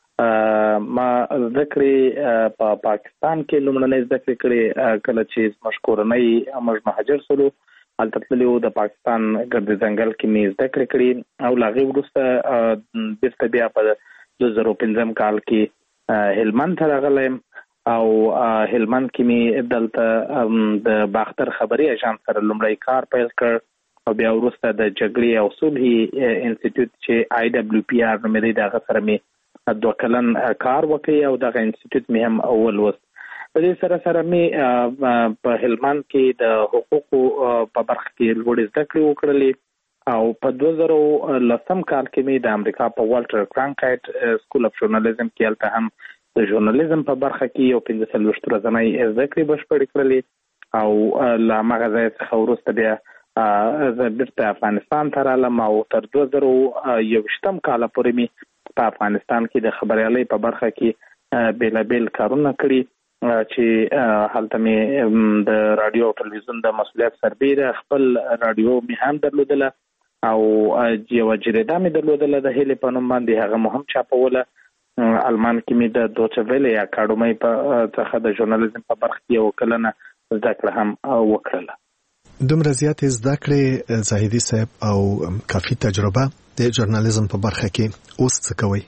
ما زده کړې په پاکستان کې لومړنۍ زده کړې کړې کله چې زموږ کورنۍ موږ مهاجر شولو هلته تللو د پاکستان ګرد ځنګل کې مې زده کړې کړې او له هغې وروسته بېرته بیا په دوه زره پنځم کال کې هلمند ته راغلی یم او هلمند کې مې دلته د باختر خبري اژانس سره لومړی کار پیل کړ او بیا وروسته د جګړې او صلحې انسټیټیوټ چې آی ډبلیو پی آر نومېدی د هغه سره مې دوه کلن کار وکړی او دغه انسټیټیوټ مې هم ولوست په دې سره سره مې په هلمند کې د حقوقو په برخه کې لوړې زده کړې وکړلې او په دوه زره لسم کال کې مې د امریکا په والټر کرانکایټ سکول اف ژورنالیزم کې هلته هم د ژورنالیزم په برخه کې یو پنځه څلوېښت ورځنۍ زده کړې بشپړې کړلې او له هماغه ځایه څخه وروسته بیا زه بیرته افغانستان ته رالم او تر دوه زره یوویشتم کاله پورې مې په افغانستان کې د خبریالۍ په برخه کې بېلابېل کارونه کړي چې هلته مې د راډیو او ټلویزیون د مسؤلیت سربیره خپل راډیو مې هم درلودله او یوه جریده مې درلودله د هیلې په نوم باندې هغه مو هم چاپوله المان کې مې د دوچه ویلې اکاډمۍ څخه د ژورنالیزم په برخه کې یو کلنه زده کړه هم وکړله دومره زیات زده کړې زاهدي صاحب او کافي تجربه د ژورنالیزم په برخه کې اوس څه کوي؟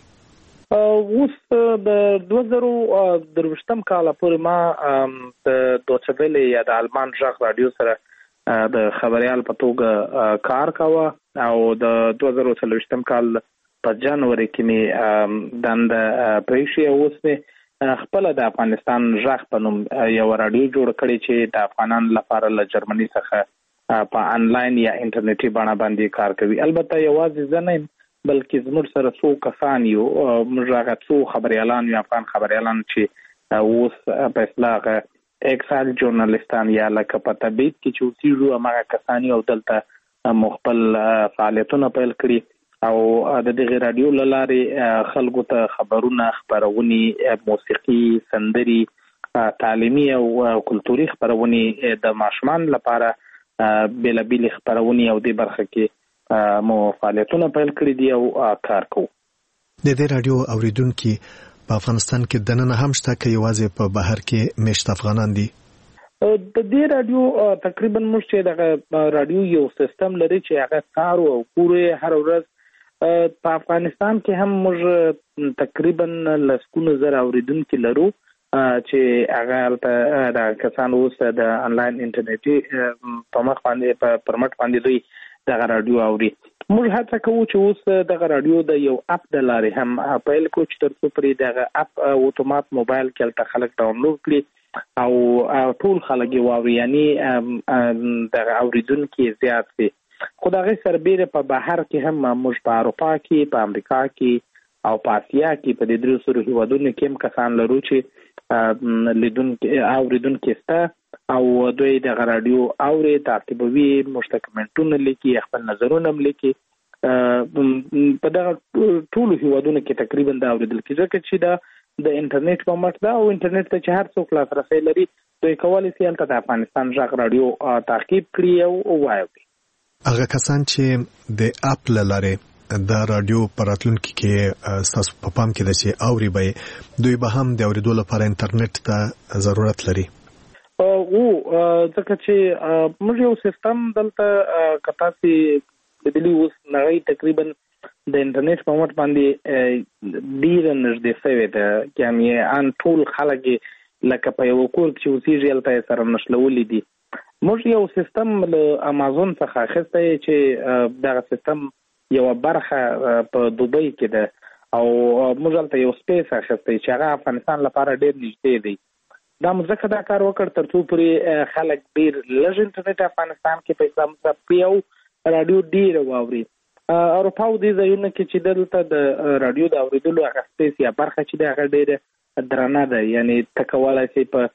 اوس د دوه زره درویشتم کال پورې ما د دوچه ویلې یا د آلمان ژغ رادیو سره د خبريال په توګه کار کاوه او د دوه زره څلوېښتم کال په جنوري کې می دند پېښې اوس می خپل د افغانستان ژغ په نوم یو رادیو جوړ کړی چې د افغانانو لپاره له جرمني څخه په انلاین یا انټرنیټي بڼه باندې کار کوي. البته یوازې زه نه بلکې زموږ سره څو کسان یو موږ هغه څو خبريالان یو افغان خبريالان چې اوس په اصطلاح اکسال ژورنالیستان یا لکه په تبعید کې چې اوسېږو هغه کسان او دلته مخبل فعالیتونه پیل کړي او د دغه رادیو له لارې خلکو ته خبرونه خبرونې موسیقي سندري تعلیمي او کلتوري خبرونې د ماشومان لپاره بېلابېلې خبرونې او د برخه کې مو فعالیتونه پیل کړی دي او کار کوو. د دې رادیو اوریدونکو په افغانستان کې دننه هم شته کې یوازې په بهر کې مشت افغانان دي؟ د دې رادیو تقریبا موږ چې د رادیو یو سیستم لري چې هغه کار او پوره هر ورځ په افغانستان کې هم موږ تقریبا لسکونه زر اوریدونکو لرو چې هغه د کسان اوس د انلاین انټرنیټي په مخ باندې په پرمټ باندې دوی دغه رادیو اوري. موږ هڅه کوو چې اوس دغه رادیو د یو اپ د لارې هم پیل کوو چې تر څو پرې دغه اپ اتومات موبایل کې الته خلک ډاونلوډ کړي او ټول خلک یې واوري، یعنی دغه اوریدونکي زیات دي. خو دغه سربېره په بهر کې هم موږ په اروپا کې، په امریکا کې او په اسیا کې په دې درې سلو هیوادونو کې هم کسان لرو چې لیدونکي اوریدونکي سته او دوی د رادیو اوري تعقیبوي، مشتکمنټونه لیکي، خپل نظرونه هم لیکي. په دغه ټولو هیوادونو کې تقریبا دا اوریدل کېږي چې دا د انټرنیټ په مټ دا او انټرنیټ ته چې هر څوک لاسرسی لري دوی کولی شي هلته د افغانستان ژغ رادیو تعقیب کړي او وواوري. هغه کسان چې د اپ له لارې د رادیو په راتلونکي کې ستاسو په پام کې ده چې اوري به دوی به هم د اوریدو لپاره انټرنیټ ته ضرورت لري؟ او ځکه چې موږ یو سیستم دلته کتاسي بدلی اوس نړۍ تقریبا د انټرنیټ په مټ باندې ډیر نږدې شوی ده، یعنی ان ټول خلک لکه په یو کور کې اوسېږي هلته سره نښلولي دي. موږ یو سیستم له امازون څخه اخیستی چې دغه سیستم یو برخه په دوبۍ کې ده او موږ هلته یو سپیس اخیستی چې هغه افغانستان لپاره ډیر نږدې دی. دا مزکه دا کار وکړ تر څو پرې خلک ډیر لږ انټرنیټ افغانستان کې په اسلام سره یو رادیو ډیر واوري. اروپا او د ځایونو کې چې دلته د رادیو د اوریدلو هغه سپیس یا برخه چې دا هغه ډیره درنه ده، یعنی تکواله چې په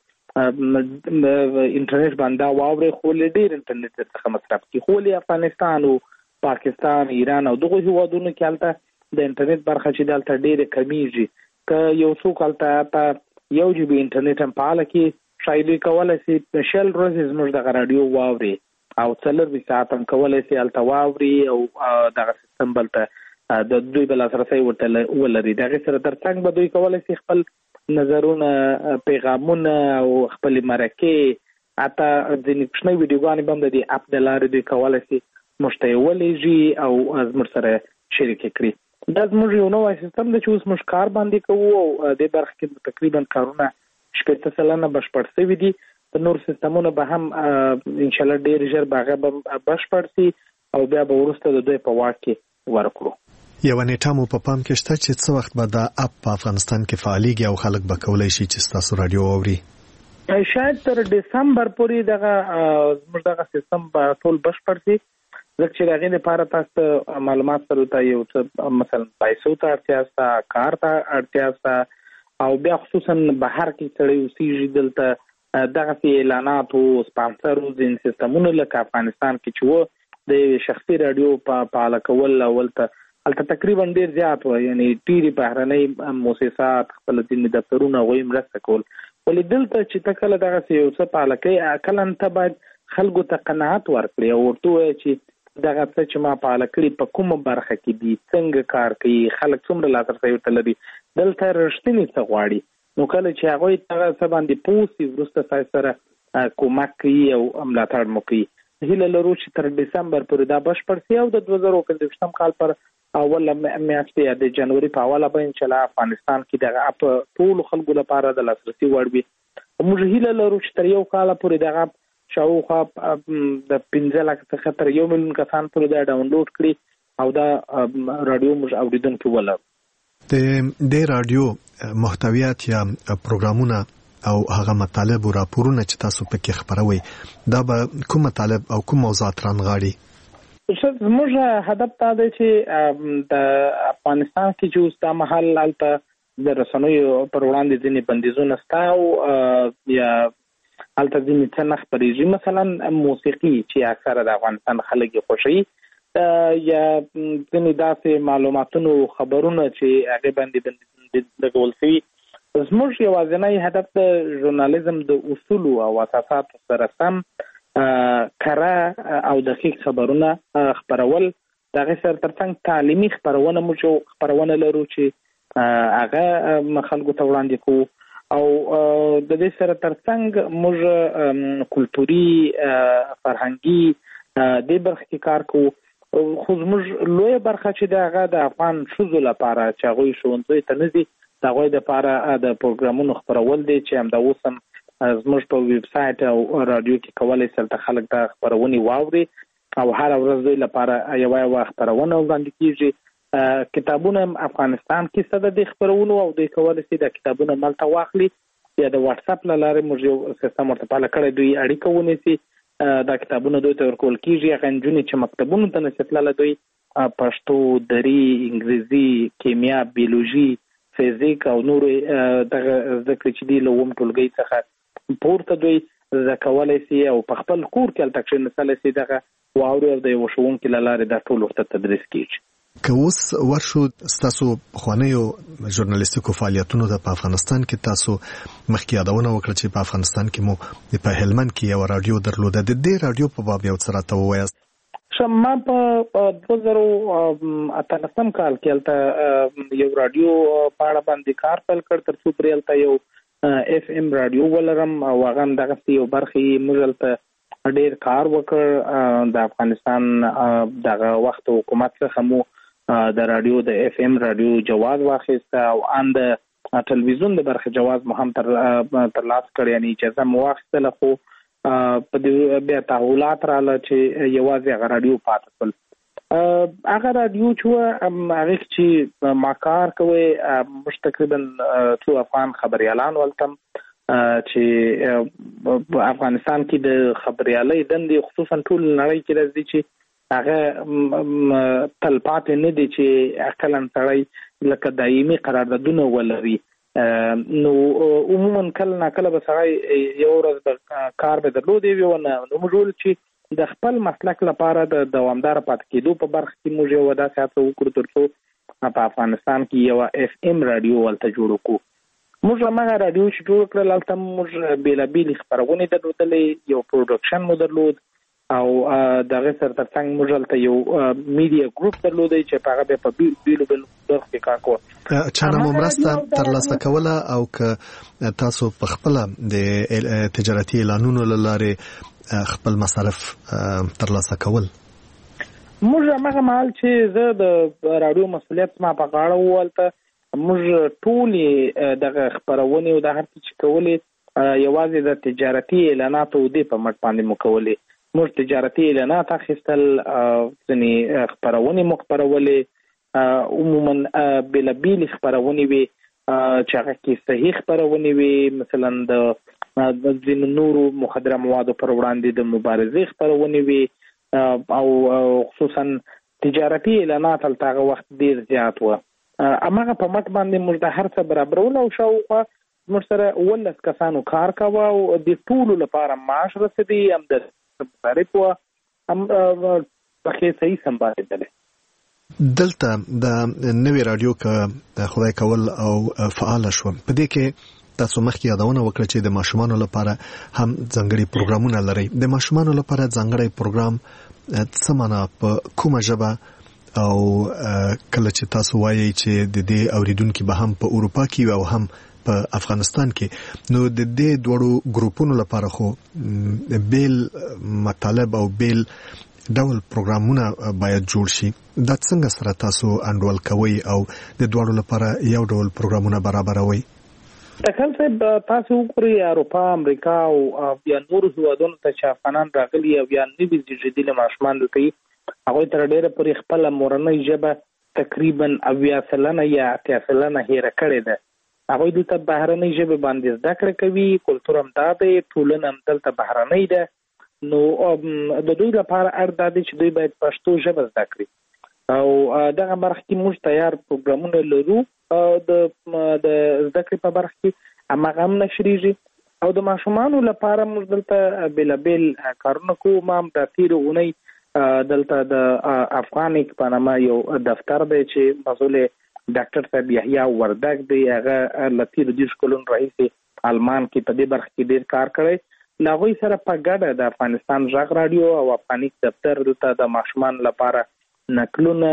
انټرنیټ باندې واوري خو ډیر انټرنیټ څخه مصرف کی. خو له افغانستان او پاکستان، ایران او دغه هیوادونو کې البته د انټرنیټ برخه چې دلته ډیره کمیږي. که یو څوک البته په یو جی بی انټرنیټ هم پاله کې شاید کولای شي شل ورځې زموږ د رادیو واوري او څلور ساعت هم کولای شي الته واوري او دغه سیستم بلته د دوی بل سره ورته ولري. دغه سره ترڅنګ به دوی کولای شي خپل نظرونه، پیغامونه او خپل مرکه اته ځینې کوچنۍ ویډیوګانې هم د دې اپ د لارې دوی کولای شي مشتیولېږي او زموږ سره شریک کړي. دا زموږ یو نوی سیستم دی چې اوس موږ کار باندې کوو او د برخه کې تقریبا کارونه شپږ سلنه بشپړ شوي دي. د نور سیستمونه به هم ان شاء الله ډیر ژر به هغه بشپړ شي او بیا به وروسته د دوی په واک کې ورکړو. یو نیټه مو په پام کې شته چې څه وخت به دا اپ په افغانستان کې فعالیږي او خلک به کولی شي چې ستاسو رادیو واوري؟ شاید تر دسمبر پورې دغه زموږ دغه سیستم به ټول بشپړ شي. ځکه چې د هغې لپاره تاسو معلومات سره ته یو څه مثلا پیسو ته اړتیا شته، کار ته اړتیا شته او بیا خصوصا بهر کې سړی اوسېږي دلته دغسې اعلاناتو، سپانسرو ځینې سیستمونه لکه افغانستان کې چې و د شخصي رادیو په فعاله کول اولته هلته تقریبا ډېر زیات و، یعنې ډېرې بهرنۍ مؤسسات خپل ځینې دفترونه هغوی مرسته کول. ولې دلته چې ته کله دغسې یو څه فعاله کوې کله ته باید خلکو ته قناعت ورکړې او ورته ووایې چې دغه څه چې ما فعاله کړي په کومه برخه کې دي، څنګه کار کوي، خلک څومره لاسرسی ورته لري، دلته رښتینې څه غواړي. نو کله چې هغوی دغه څه باندې پوه شي وروسته ستاسو سره کومک کوي او ملاتړ مو کوي. هیله لرو چې تر دسمبر پورې دا بشپړ شي او د دوه زره پنځوستم کال پر اوله میاشت یا د جنوري په اوله به انشاءالله افغانستان کې دغه اپ ټول خلکو لپاره د لاسرسي وړ وي. موږ هیله لرو چې تر یو کال پورې دغه شاوخوا د پنځه لک څخه تر یو میلیون کسان پورې دا ډاونلوډ کړي او دا رادیو موږ اوریدونکو ولرو. د د رادیو محتویات یا پروګرامونه او هغه مطالب او راپورونه چې تاسو پکې خبروي دا به کوم مطالب او کوم موضوعات رانغاړي؟ زموږ هدف دا دی چې د افغانستان کې چې اوس دا مهال هلته د رسنیو پر وړاندې ځینې بندیزونه شته او یا هلته ځینې څه نه خپرېږي، مثلا موسیقي چې اکثره د افغانستان خلک یې خوښوي یا ځینې داسې معلوماتونو خبرونه چې هغې باندې لګول شوي. زموږ یوازینی هدف د ژورنالیزم د اصولو او اساساتو سره سم کره او دقیق خبرونه خبرول، د هغې سره ترڅنګ تعلیمي خپرونه موږ خپرونه لرو چې هغه خلکو ته وړاندې کوو او د دې سره ترڅنګ موږ کلتوري فرهنګي دې برخه کې کار کوو. خو زموږ لویه برخه چې د هغه د افغان ښځو لپاره چې هغوی ښوونځیو ته نه ځي د هغوی دپاره د پروګرامونو خپرول دی چې همدا اوس هم زموږ په ویب سایټ او رادیو کې کولی شي هلته خلک دا خپرونې واوري او هره ورځ دوی لپاره یوه یوه خپرونه وړاندې کېږي. کتابونه هم افغانستان کې شته د دې خپرونو او دوی کولی شي دا کتابونه هم هلته واخلي یا د واټساپ له لارې موږ یو سیستم ورته پاله کړی، دوی اړیکه ونیسي دا کتابونه دوی ته ورکول کېږي. هغه نجونې چې مکتبونو ته نشي تللی دوی پښتو، دري، انګریزي، کیمیا، بیولوژي، فزیک او نورې دغه زده کړې چې دي له اووم ټولګۍ څخه پورته دوی زده کولی شي او په خپل کور کې هلته کښېنستلی شي دغه واوري او د یوه ښوونکي له لارې دا ټول ورته تدریس کېږي. که اوس ورشو ستاسو پخوانیو ژورنالیستیکو فعالیتونو ته په افغانستان کې تاسو مخکې یادونه وکړه چې په افغانستان کې مو په هلمند کې یوه رادیو درلوده، د دې رادیو په باب یو څه راته ووایاست. ما په دوه زره اتلسم کال کې هلته یو رادیو په اړه باندې کار پیل کړ تر څو پرې هلته یو اف ام رادیو ولرم او هغه هم دغسې یو برخې موږ هلته ډېر کار وکړ. د افغانستان دغه وخت حکومت څخه مو د رادیو د اف ام رادیو جواز واخیسته او ان د ټلویزیون د برخې جواز مو هم ترلاسه کړ، یعنې اجازه مو واخیستله. خو په دې بیا تحولات راغله چې یوازې هغه رادیو پاتې شول. هغه رادیو چې وه هغې کې چې ما کار کوی موږ تقریبا څو افغان خبریالان ولته چې په افغانستان کې د خبریالۍ دندې خصوصا ټول نړۍ کې راځي چې هغه تل پاتې نه دي چې کله سړی لکه دایمي قراردادونه ولري. نو عموما کله ناکله به سړی یو ورځ به کار به درلودی وي ونه نو موږ ویل چې د خپل مسلک لپاره د دوامداره پاتې کېدو په برخه کې موږ یو داسې هڅه وکړو تر څو په افغانستان کې یوه اف ام رادیو هلته جوړ کړو. موږ هماغه رادیو چې جوړ کړل هلته موږ بېلابېلې خپرونې درلودلې، یو پروډکشن مو درلود او د هغې سره تر څنګ موږ هلته یو میډیا ګروپ درلودی چې په هغه بیا په بېلو بېلو برخو کې کار کوه. چانه مو مرسته ترلاسه کوله او که تاسو په خپله د تجارتي اعلانونو له لارې خپل مصرف ترلاسه کول؟ موږ هماغه مهال چې زه د راډیو مسؤلیت ما په غاړه و هلته موږ ټولې دغه خپرونې او د هر څه چې کولې یوازې د تجارتي اعلاناتو دې په مټ باندې مو کولې. موږ تجارتي اعلانات اخیستل، ځینې خپرونې مو خپرولې، عموما بېلابېلې خپرونې وې چې هغه کې صحیح خپرونې وې، مثلا د ځینو نورو مخدره موادو پر وړاندې د مبارزې خپرونې وې او خصوصا تجارتي اعلانات هلته هغه وخت ډېر زیات وه. هماغه په مټ باندې موږ د هر څه برابرول او شاوخوا موږ سره اوولس کسانو کار کوه او د ټولو لپاره معاش رسېدی، هم د مصارف وه، هم پخې صحیح سمبالېدلی. دلته د نوې رادیو که خدای کول او فعاله شوه، په دې کې تاسو مخکې یادونه وکړه چې د ماشومانو لپاره هم ځانګړي پروګرامونه لرئ. د ماشومانو لپاره ځانګړی پروګرام څه معنا په کومه ژبه او کله چې تاسو وایئ چې د دې اوریدونکي به هم په اروپا کې او هم په افغانستان کې نو د دې دوړو ګروپونو لپاره خو بیل مطالب او بیل ډول پروګرامونه باید جوړ شي. دا څنګه سره تاسو انډول کوي او د دوړو لپاره یو ډول پروګرامونه برابروي؟ تکل صاحب تاسو وګورئ اروپا امریکا او یا نور هیوادونو ته چې افغانان راغلي او یا نوي زیږیدلي ماشومان دلته هغوی تر ډېره پورې خپله مورنۍ ژبه تقریبا اویا سلنه یا اتیا سلنه هېره کړې ده. هغوی دلته بهرنۍ ژبې باندې زده کړه کوي، کلتور هم دا دی، ټولنه هم دلته بهرنۍ ده. نو د دوی لپاره اړ دا دی چې دوی باید پښتو ژبه زده کړي او دغه برخه کې موږ تیار پروګرامونه لرو د د زده کړې په برخه کې هماغه هم نشریږي او د ماشومانو لپاره موږ دلته بېلابېل کارونه کوو. ما هم د تېرې اونۍ دلته د افغانیک په نامه یو دفتر دی چې مسؤل ډاکټر صاحب یحیی وردګ دی، هغه له تېرو دېرشو کلونو راهیسې آلمان کې په دې برخه کې ډېر کار کړی. له هغوی سره په ګډه د افغانستان غږ راډیو او افغانیک دفتر دلته د ماشومان لپاره نقلونه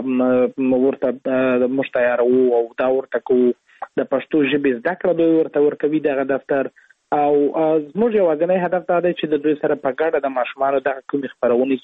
ورته موږ تیاروو او دا ورته کوو. د پښتو ژبې زده کړه دوی ورته ورکوي دغه دفتر او زموږ یوازینی هدف دا دی چې د دوی سره په ګډه د ماشومانو دغه کومې خپرونې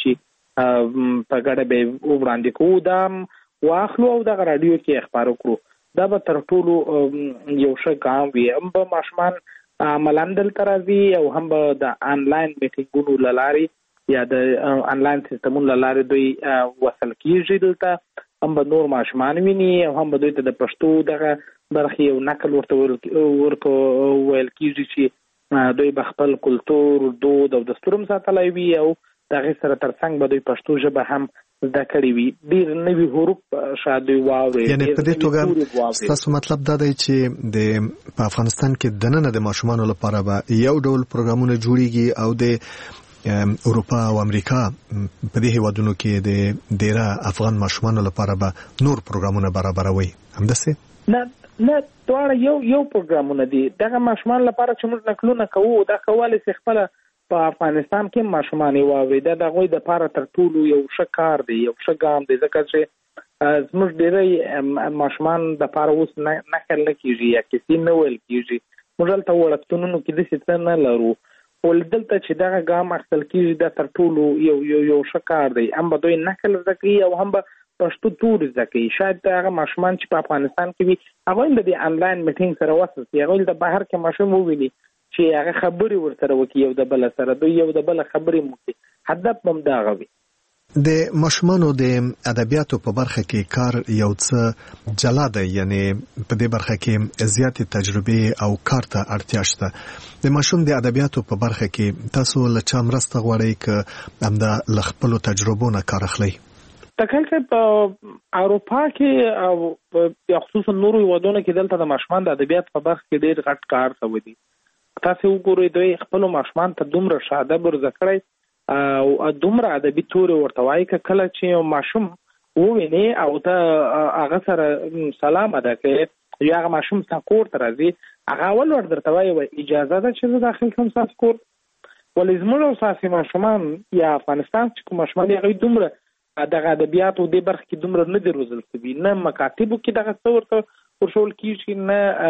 چې په ګډه به یې وړاندې کوو دا واخلو او دغه راډیو کې خپاره کړو. دا به تر ټولو یو ښه ګام وي. هم به ماشومان عملاً دلته راځي او هم به د آنلاین میټینګونو له لارې یا د آنلاین سیستمونو له لارې دوی وصل کېږي دلته، هم به نور ماشومان ویني او هم به دوی ته د پښتو دغه برخې یو نقل ورته ورکو ویل کېږي چې دوی به خپل کلتور، دود او دستور هم ساتلی وي او د هغې سره تر څنګ به دوی پښتو ژبه هم زده کړې وي. ډېر نوي حروف شاید دوی واوري. یعنې په دې توګه ستاسو مطلب دا دی چې د په افغانستان کې دننه د ماشومانو لپاره به یو ډول پروګرامونه جوړیږي او د اروپا او امریکا په دې هیوادونو کې د ډیره افغان ماشومانو لپاره به نور پروګرامونه برابروي، همداسې؟ نه نه، دواړه یو یو پروګرامونه دي. دغه ماشومان لپاره چې موږ نقلونه کوو دا کولی شي خپله په افغانستان کې ماشومان یې واوري. دا د هغوی دپاره تر ټولو یو ښه کار دی، یو ښه ګام دی، ځکه چې زموږ ډېری ماشومان دپاره اوس نقل نه کېږي یا کیسې نه ویل کېږي. موږ هلته وړکتونونو کې داسې څه نه لرو خو دلته چې دغه ګام اخیستل کېږي دا تر ټولو یو یو یو ښه کار دی. هم به دوی نقل زده کوي او هم به پښتو توري زده کوي. شاید هغه ماشومان چې په افغانستان کې وي هغوی هم د دې آنلاین میټینګ سره وصل شي، هغوی د بهر کې ماشوم وویني چې هغه خبرې ورسره وکړي یو د بله سره، دوی یو د بله خبرې هم وکړي. هدف به هم د هغه وي. د ماشومانو د ادبیاتو په برخه کې کار یو څه جلا دی، یعنې په دې برخه کې زیاتې تجربې او کار ته اړتیا شته. د ماشوم د ادبیاتو په برخه کې تاسو له چا مرسته غواړئ که همدا له خپلو تجربو نه کار اخلئ؟ تکل صاحب په اروپا کې او خصوصا نورو هیوادونو کې دلته د ماشومان د ادبیات په برخه کې ډېر غټ کار شوی دی. تاسو وګورئ دوی خپلو ماشومان ته دومره ښه ادب ورزده کړی او دومره ادبي تورې ورته وایي که کله چې یو ماشوم وویني او ته هغه سره سلام ادا کوې یا هغه ماشوم ستا کور ته راځي هغه اول ور درته وایي اجازه ده چې زه داخل کړم ستاسو کور. ولې زموږ او ستاسې ماشومان یا افغانستان چې کوم ماشومان دي هغوی دومره دغه ادبیاتو دې برخه کې دومره نه دي روزل شوي، نه مکاتبو کې دغه څه ورته ورښول کېږي،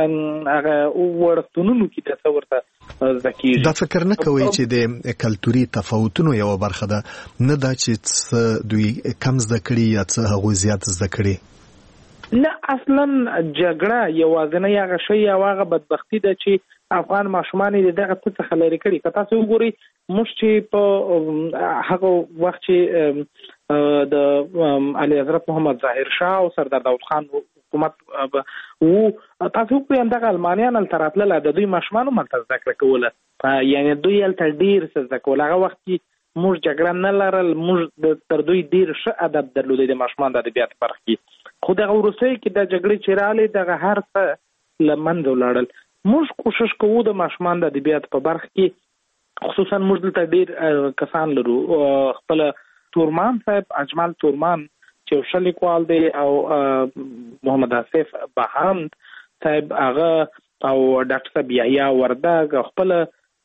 نه هغه وړکتونونو کې دا څه ورته زده کېږي. دا فکر نه کوئ چې د کلتوري تفاوتونو یوه برخه ده، نه دا چې څه دوی کم زده کړي یا څه هغوی زیات زده کړي؟ نه، اصلا جګړه یوازینی هغه شی او هغه بدبختي ده چې افغان ماشومان یې د دغه څه څخه لرې کړي. که تاسو وګورئ موږ چې په هغه وخت چې د علي حضرت محمد ظاهر شاه او سردار داود خان حکومت وو، تاسو وګورئ همدغه المانیان هلته راتلل، د دوی ماشومان هم هلته زده کړه کوله، یعنې دوی هلته ډېر څه زده کول. هغه وخت کې موږ جګړه نه لرل، موږ تر دوی ډېر ښه ادب درلودی د ماشومان د ادبیاتو برخه کې. خو دغه وروستیو کې د جګړې چې راغلې دغه هر څه له منځه ولاړل. موږ کوشش کوو د ماشومان د ادبیاتو په برخه کې، خصوصا موږ دلته ډېر کسان لرو. خپله تورمان صاحب، اجمل تورمان چې یو ښه لیکوال دی، او محمد آصف بهاند صاحب هغه، او ډاکټر صاحب یحیی وردګ، او خپله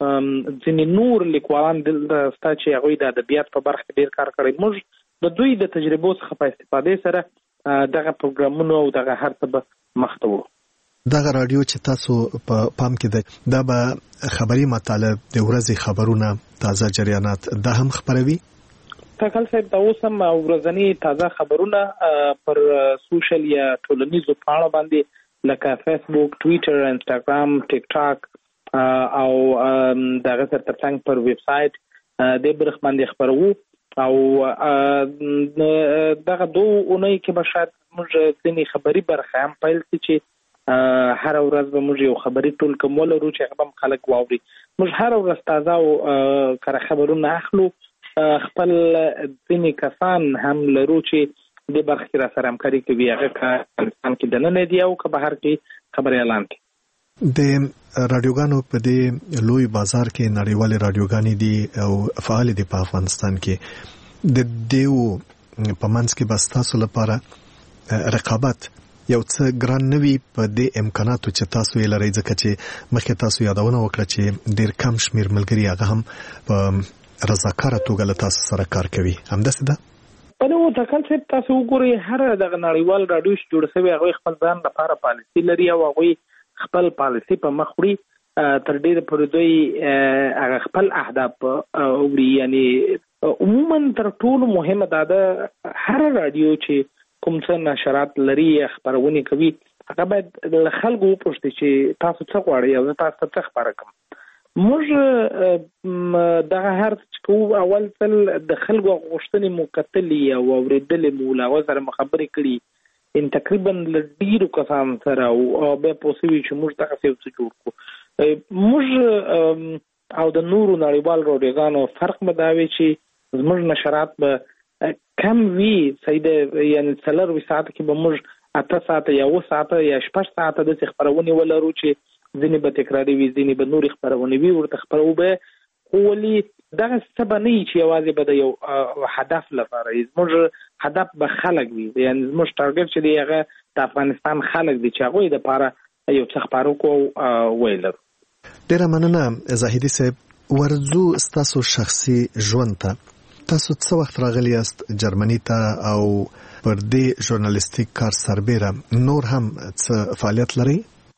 ځینې نور لیکوالان دلته شته چې هغوی د ادبیات په برخه کې ډېر کار کړی. موږ د دوی د تجربو څخه په استفادې سره دغه پروګرامونو او دغه هر څه به مخ ته وړو. دغه رادیو چې تاسو په پام کې ده دا به خبري مطالب د ورځې خبرونه تازه جریانات دا هم خبروي. تکل صاحب دا اوس هم ورځنی تازه خبرونه پر سوشل یا ټولنیزو پاڼو باندې لکه فیسبوک، ټویټر، انستاګرام، ټیک ټاک او دغه ترڅنګ پر ویب سټ د برخ باندې خبرو او دغه دوه اونۍ کې به شاید موږ ځینې خبري برخه هم پیل کړو چې هر ورځ به موږ یو خبري ټول کوم ولرو چې هغه هم خلک واوري. موږ هر ورځ تازه او کره خبرونه اخلو. خپل ځینې کسان هم لرو چې د برخې را سره همکاري کوي، هغه افغانستان کې دننه دی او که بهر کې خبري اعلان کوي. د رادیوګانو په دې لوی بازار کې نړیوال رادیوګانې دي او فعال دي په افغانستان کې. د دیو په منځ کې بس تاسو لپاره رقابت یو څه ګران نوي په دې امکاناتو چې تاسو یې لرئ، ځکه چې مخکې تاسو یادونه وکړه چې ډېر کم شمیر ملګري هغه هم په رضاکاره توګه له تاسو سره کار کوي. همداسې ده؟ په نو تکل صاحب تاسو وګورئ هر دغه نړیوال رادیو چې جوړ شوی هغوی خپل ځان لپاره پالیسي لري او هغوی خپل پالیسي په مخ وړي. تر ډېره پورې دوی هغه خپل اهداف وړي. یعنې عموما تر ټولو مهمه دا ده هر رادیو چې کوم څه نشرات لري یا خبرونه کوي هغه باید له خلکو وپوښتي چې تاسو څه غواړئ او تاسو څه خبره کوم. موږ دغه هر څه کوو اول ځل د خلکو غوښتنې مو کتلې او اورېدلې مو له هغو سره مو خبرې کړي ان تقریبا له ډېرو کسانو سره او بیا پوه شوي چې موږ دغسې یو څه جوړ کړو. موږ او د نورو نړیوال رادیوګانو فرق به دا وي چې زموږ نشرات به کم وی سیده یعنی څلور ساعته کې به موږ اته ساعته یا اوه ساعته یا شپږ ساعته د خبرونه ولرو چې ځینې به تکراري وي، ځینې به نورې خبرونه وي ورته خبرو به خو ولې دغه څه به نه وي چې یوازې به د یو هدف لپاره وي. زموږ هدف به خلک وي، یعنی زموږ ټارګټ چې دی هغه د افغانستان خلک دي چې هغوی دپاره یو څه خپاره کړو ویلرو. ډېره مننه زاهدي صاحب. ورځو ستاسو شخصي ژوند ته تاسو څه وخت راغلی یاست جرمني ته او پر دې ژورنالیستیک کار سربیره نور هم څه فعالیت لرئ؟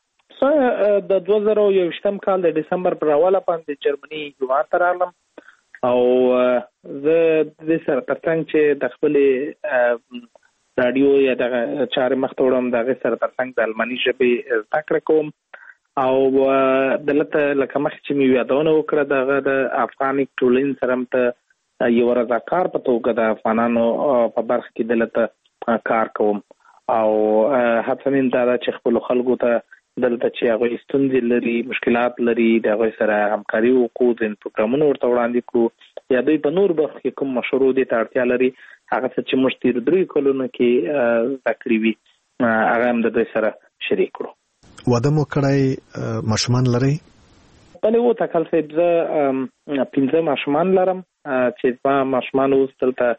د دوه زره یوویشتم کال د ډسمبر پر اوله باندې جرمني هېواد ته راغلم او زه د دې سره ترڅنګ چې د خپلې راډیو یا دغه چارې مخته وړم د هغې سره ترڅنګ د الماني ژبې زده کړه کوم او دلته لکه مخکې چې مې یادونه وکړه دغه د افغاني ټولنې سره هم ته یو رضاکار په توګه د افغانانو په برخه کې دلته کار کوم او هڅه مې دا ده چې خپلو خلکو ته دلته چې هغوی ستونزې لري، مشکلات لري، د هغوی سره همکاري وکړو، ځینې پروګرامونه ورته وړاندې کړو یا دوی په نور برخو کې کوم مشورو دې ته اړتیا لري هغه څه چې موږ تېرو دریو کلونو کې زده کړي وي هغه هم د دوی سره شریک کړو. واده مو کړی؟ ماشومان لرئ؟ بلې وټاکل صاحب زه پنځه ماشومان لرم چې زما ماشومان اوس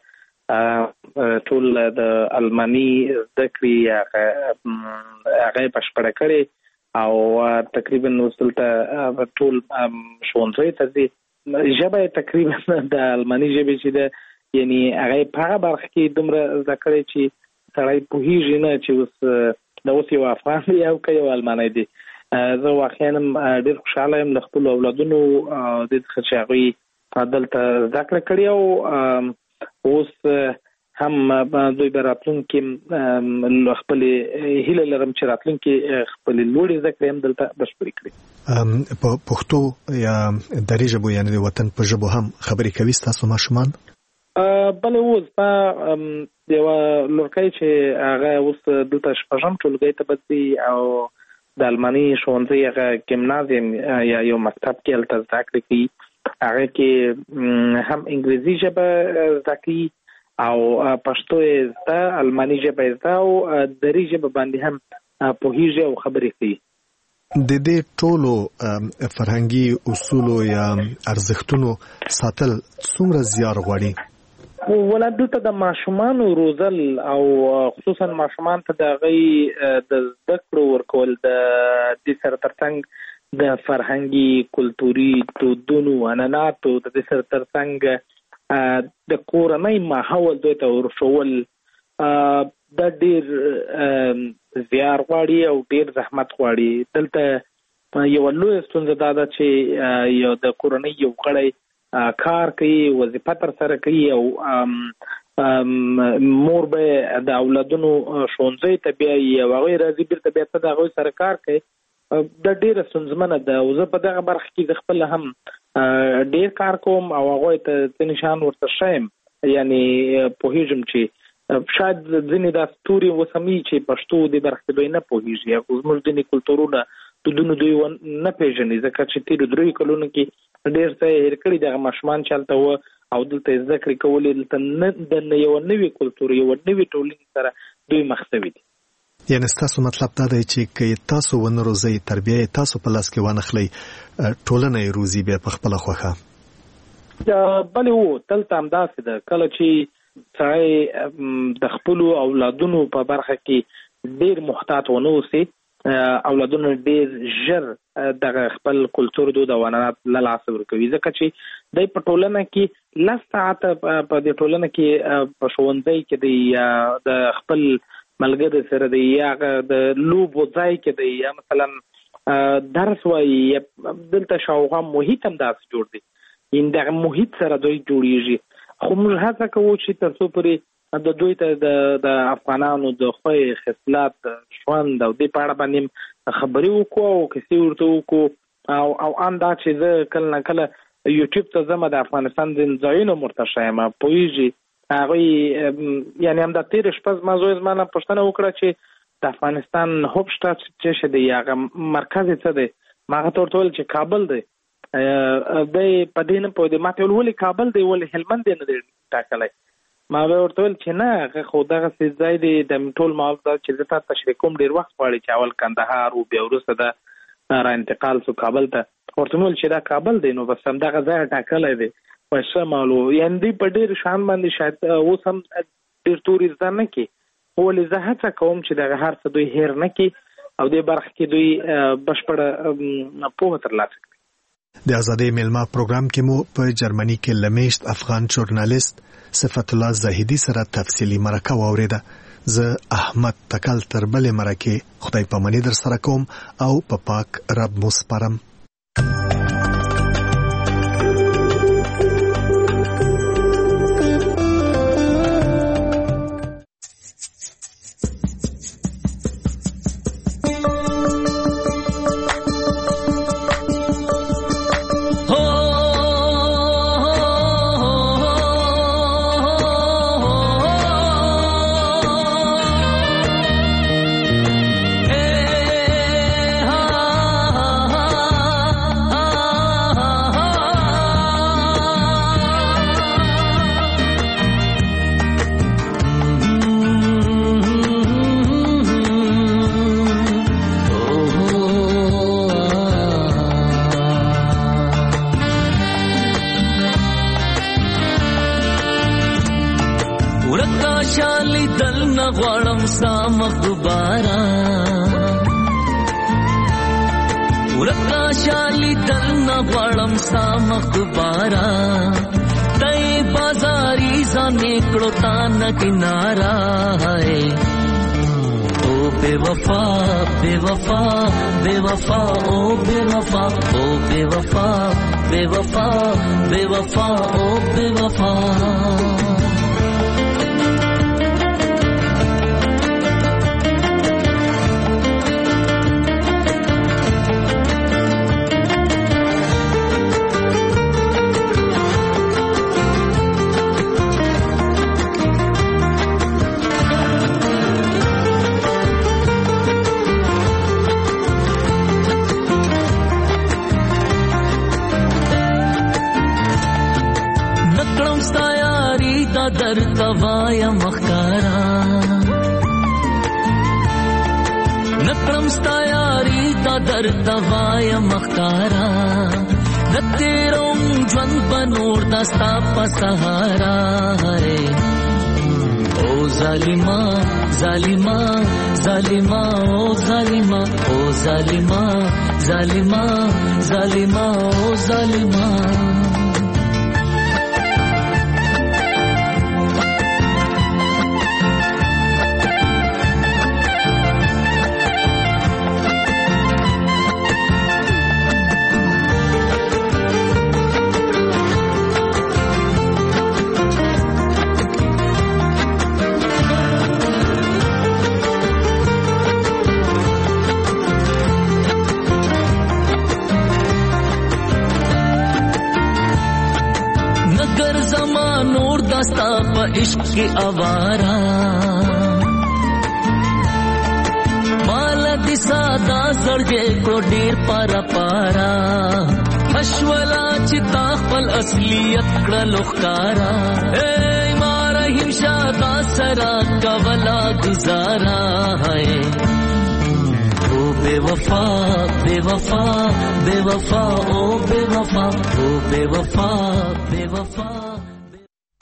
دلته ټول د الماني زده کړې هغه یې بشپړه کړې او تقریبا اوس دلته ټول ښوونځیو ته ځي. ژبه یې تقریبا د الماني ژبې چې ده یعنې هغه یې په هغه برخه کې دومره زده کړې چې سړی پوهېږي نه چې اوس د اوس یو افغان دی او که یو المانی دی. زه واقعا ډېر خوشحاله یم له خپلو اولادونو د دې څخه چې هغوی دلته زده کړه کړې او اوس هم دوی به راتلونکي خپلې هیله لرم چې راتلونکي خپلې لوړې زده کړې هم دلته بشپړې کړي. په پښتو یا دري ژبو یعنې د وطن په ژبو هم خبرې کوي ستاسو ماشومان؟ بلې اوس ما یوه لورکۍ چې هغه اوس دلته شپږم ټولګۍ ته به ځي او د الماني ښوونځي هغه ګیمنازیم یا یو مکتب کې هلته زده کړې کوي. هغه کې هم انګلیسي ژبه زده کوي او پښتو یې زده، الماني ژبه یې زده او دري ژبه باندې هم پوهېږي او خبرې کوي. د دې ټولو فرهنګي اصولو یا ارزښتونو ساتل څومره زیار غواړي؟ ولا دلته د ماشومانو روزل او خصوصا ماشومان ته د هغوی د زده کړو ورکول د دې سره ترڅنګ د فرهنګي کلتوري دودونو عنعناتو د دې سره ترڅنګ د کورنۍ ماحول دوی ته ورښول دا ډیر زیار غواړي او ډیر زحمت غواړي. دلته یو لوی ستونزه دا ده چې یو د کورنۍ یو غړی کار کوي، وظیفه تر سره کوي او مور به د اولادونو ښوونځي ته بیایي او هغوی راځي بیرته بیا ته د هغوی سره کار کوي. دا ډیره ستونزمنه ده او زه په دغه برخه کې د خپل هم ډیر کار کوم او هغوی ته ځینې شیان ورته ښیم، یعنې پوهېږم چې شاید ځینې دا ستوري وسمي چې پښتو دې برخه کې دوی نه پوهېږي او زموږ ځینې کلتورونه دودونه دوی نه پېژني، ځکه چې تېرو دریو کلونو کې ډېر څه یې هېر کړي. دغه ماشومان چې هلته وه او دلته یې زده کړې کولې، دلته د یوه نوي کلتور یوه نوي ټولنې سره دوی مخ شوي دي. یعنې ستاسو مطلب دا دی چې که تاسو ونه روزئ، تربیه یې تاسو په لاس کې وانخلئ، ټولنه یې روزي بیا په خپله خوښه. بلې هو دلته همداسې ده، کله چې سړی د خپلو اولادونو په برخه کې ډېر محتاط ونه اوسي، اولادونه ډېر ژر دغه خپل کلتور دود او عنعنات له لاسه ورکوي، ځکه چې دی په ټولنه کې لس ساعته په دې ټولنه کې په ښوونځي کې دی یا د خپل ملګري سره دی یا د لوبو ځای کې دی یا مثلا درس وایي، دلته شاوخوا محیط هم داسې جوړ دی، یعنې دغه محیط سره دوی جوړېږي. خو موږ هڅه کوو چې تر څو پورې د دوی ته د افغانانو د خوی خصلات، ژوند او دې په اړه باندې خبرې وکړو او کیسې ورته وکړو او او ان دا چې زه کله نه کله یوټیوب ته ځم د افغانستان ځینې ځایونه مرتشه یم، پوهېږي هغوی یعنې همدا تېره شپه زما زوی زما نه پوښتنه وکړه چې د افغانستان هوپشټات څه شی دی، هغه مرکز یې څه دی؟ ما هغه ته ورته وویل چې کابل دی. دی په دې نه پوهېدی، ما ته ویل ولې کابل دی، ولې هلمند دی نه دی ټاکلی؟ ما به ورته ویل چې نه، هغه خو دغسې ځای دی، د ټول معاف دا چې زه تا تشریح کوم ډېر وخت غواړي چې اول کندهار و بیا وروسته دا را انتقال سو کابل ته. ورته مې ویل چې دا کابل دی، نو بس همدغه ځای ټاکلی دی. وایي ښه معلو، یعنې دوی په ډېر شان باندې شاید اوس هم ډېر تورې زده نه کړي، ولې زه هڅه کوم چې دغه هر څه دوی هېر نه کړي او دې برخه کې دوی بشپړه پوهه ترلاسه کړي. د ازادۍ میلمه پروګرام کې مو په جرمني کې لمیشت افغان ژورنالیست صفت الله زاهدي سره تفصیلي مرکه واوریده. زه احمد تکل تر بلې مرکې خدای پاماني در سره کوم او په پا پاک رب مو سپارم. زما نور دستا په عشق کې اوارا مال دي سادا زړګې کو ډیر پارا پارا مشولا چې تا خپل اصلیت کړلو ښکارا اے مارهم شادا سرا کولا گزارا ہے او بے وفا بے وفا بے وفا او بے وفا او بے وفا بے وفا